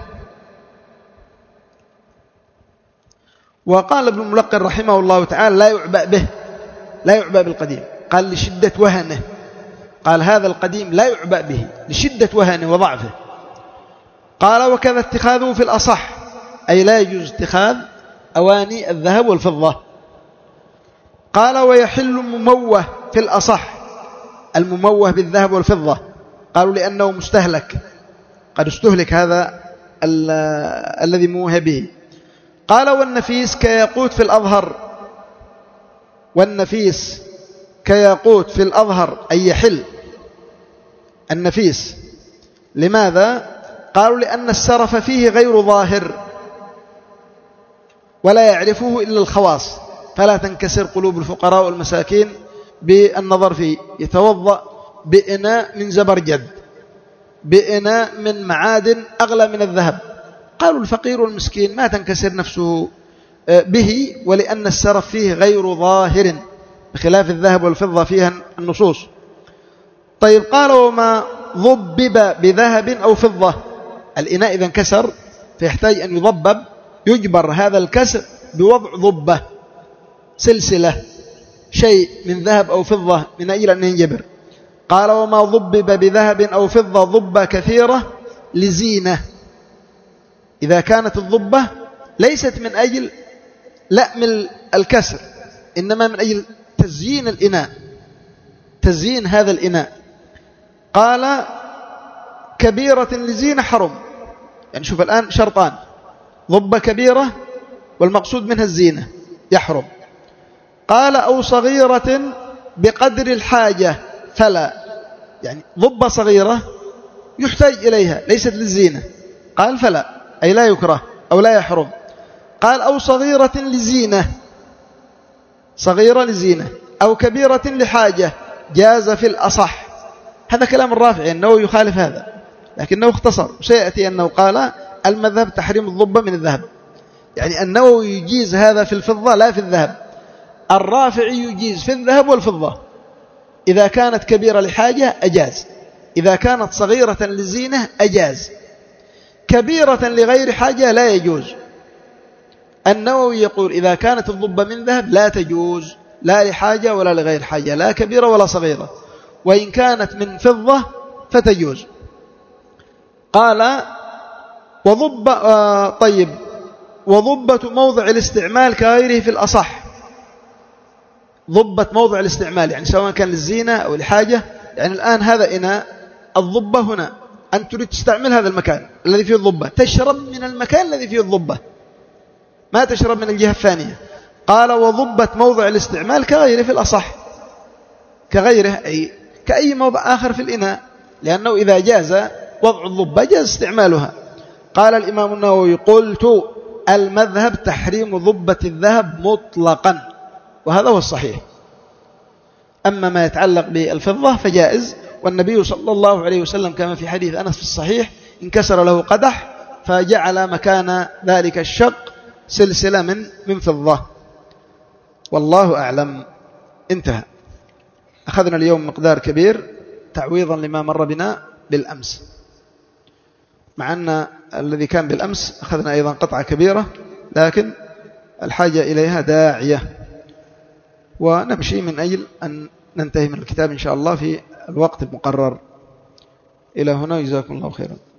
وقال ابن الملقن رحمه الله تعالى لا يعبأ بالقديم، قال لشدة وهنه، قال هذا القديم لا يعبأ به لشدة وهنه وضعفه. قال وكذا اتخاذه في الأصح، أي لا يجوز اتخاذ أواني الذهب والفضة. قال ويحل مموه في الأصح، المموه بالذهب والفضة، قالوا لأنه مستهلك، قد استهلك هذا الذي موه به. قال والنفيس كياقوت في الأظهر، والنفيس كياقوت في الأظهر أي يحل النفيس. لماذا؟ قالوا لأن السرف فيه غير ظاهر ولا يعرفه إلا الخواص، فلا تنكسر قلوب الفقراء والمساكين بالنظر فيه. يتوضأ بإناء من زبرجد، بإناء من معادن أغلى من الذهب. قالوا الفقير والمسكين ما تنكسر نفسه به، ولأن السرف فيه غير ظاهر بخلاف الذهب والفضة فيها النصوص. طيب قالوا وما ضبب بذهب أو فضة، الإناء إذا انكسر فيحتاج أن يضبب، يجبر هذا الكسر بوضع ضبة، سلسلة، شيء من ذهب أو فضة من أجل أن ينجبر. قال وما ضبب بذهب أو فضة ضبة كثيرة لزينة، إذا كانت الضبة ليست من أجل لأم الكسر، إنما من أجل تزيين الإناء، تزيين هذا الإناء. قال كبيرة لزينة حرم، يعني شوف الآن شرطان، ضبة كبيرة والمقصود منها الزينة يحرم. قال أو صغيرة بقدر الحاجة فلا، يعني ضبة صغيرة يحتاج إليها ليست للزينة، قال فلا، أي لا يكره أو لا يحرم. قال أو صغيرة لزينة، صغيرة لزينة، أو كبيرة لحاجة، جاز في الأصح. هذا كلام الرافعي أنه يخالف هذا، لكنه اختصر، وسيأتي أنه قال المذهب تحريم الضبة من الذهب، يعني النووي يجيز هذا في الفضة لا في الذهب، الرافعي يجيز في الذهب والفضة. إذا كانت كبيرة لحاجة أجاز، إذا كانت صغيرة لزينة أجاز، كبيرة لغير حاجة لا يجوز. النووي يقول إذا كانت الضبة من ذهب لا تجوز، لا لحاجة ولا لغير حاجة، لا كبيرة ولا صغيرة، وإن كانت من فضة فتجوز. قال طيب وضبة موضع الاستعمال كغيره في الأصح، ضبة موضع الاستعمال يعني سواء كان للزينة أو الحاجة، يعني الآن هذا إناء، الضبة هنا، أن تريد تستعمل هذا المكان الذي فيه الضبة، تشرب من المكان الذي فيه الضبة، ما تشرب من الجهة الثانية. قال وضبة موضع الاستعمال كغيره في الأصح، كغيره أي كأي موضع آخر في الإناء، لأنه إذا جاز وضع الضبة جاز استعمالها. قال الإمام النووي قلت المذهب تحريم ضبة الذهب مطلقا، وهذا هو الصحيح. أما ما يتعلق بالفضة فجائز، والنبي صلى الله عليه وسلم كما في حديث أنس في الصحيح انكسر له قدح فجعل مكان ذلك الشق سلسلة من فضة. والله أعلم. انتهى. أخذنا اليوم مقدار كبير تعويضا لما مر بنا بالأمس، مع أن الذي كان بالأمس أخذنا أيضا قطعة كبيرة، لكن الحاجة إليها داعية، ونمشي من أجل أن ننتهي من الكتاب إن شاء الله في الوقت المقرر. إلى هنا، جزاكم الله خيرا.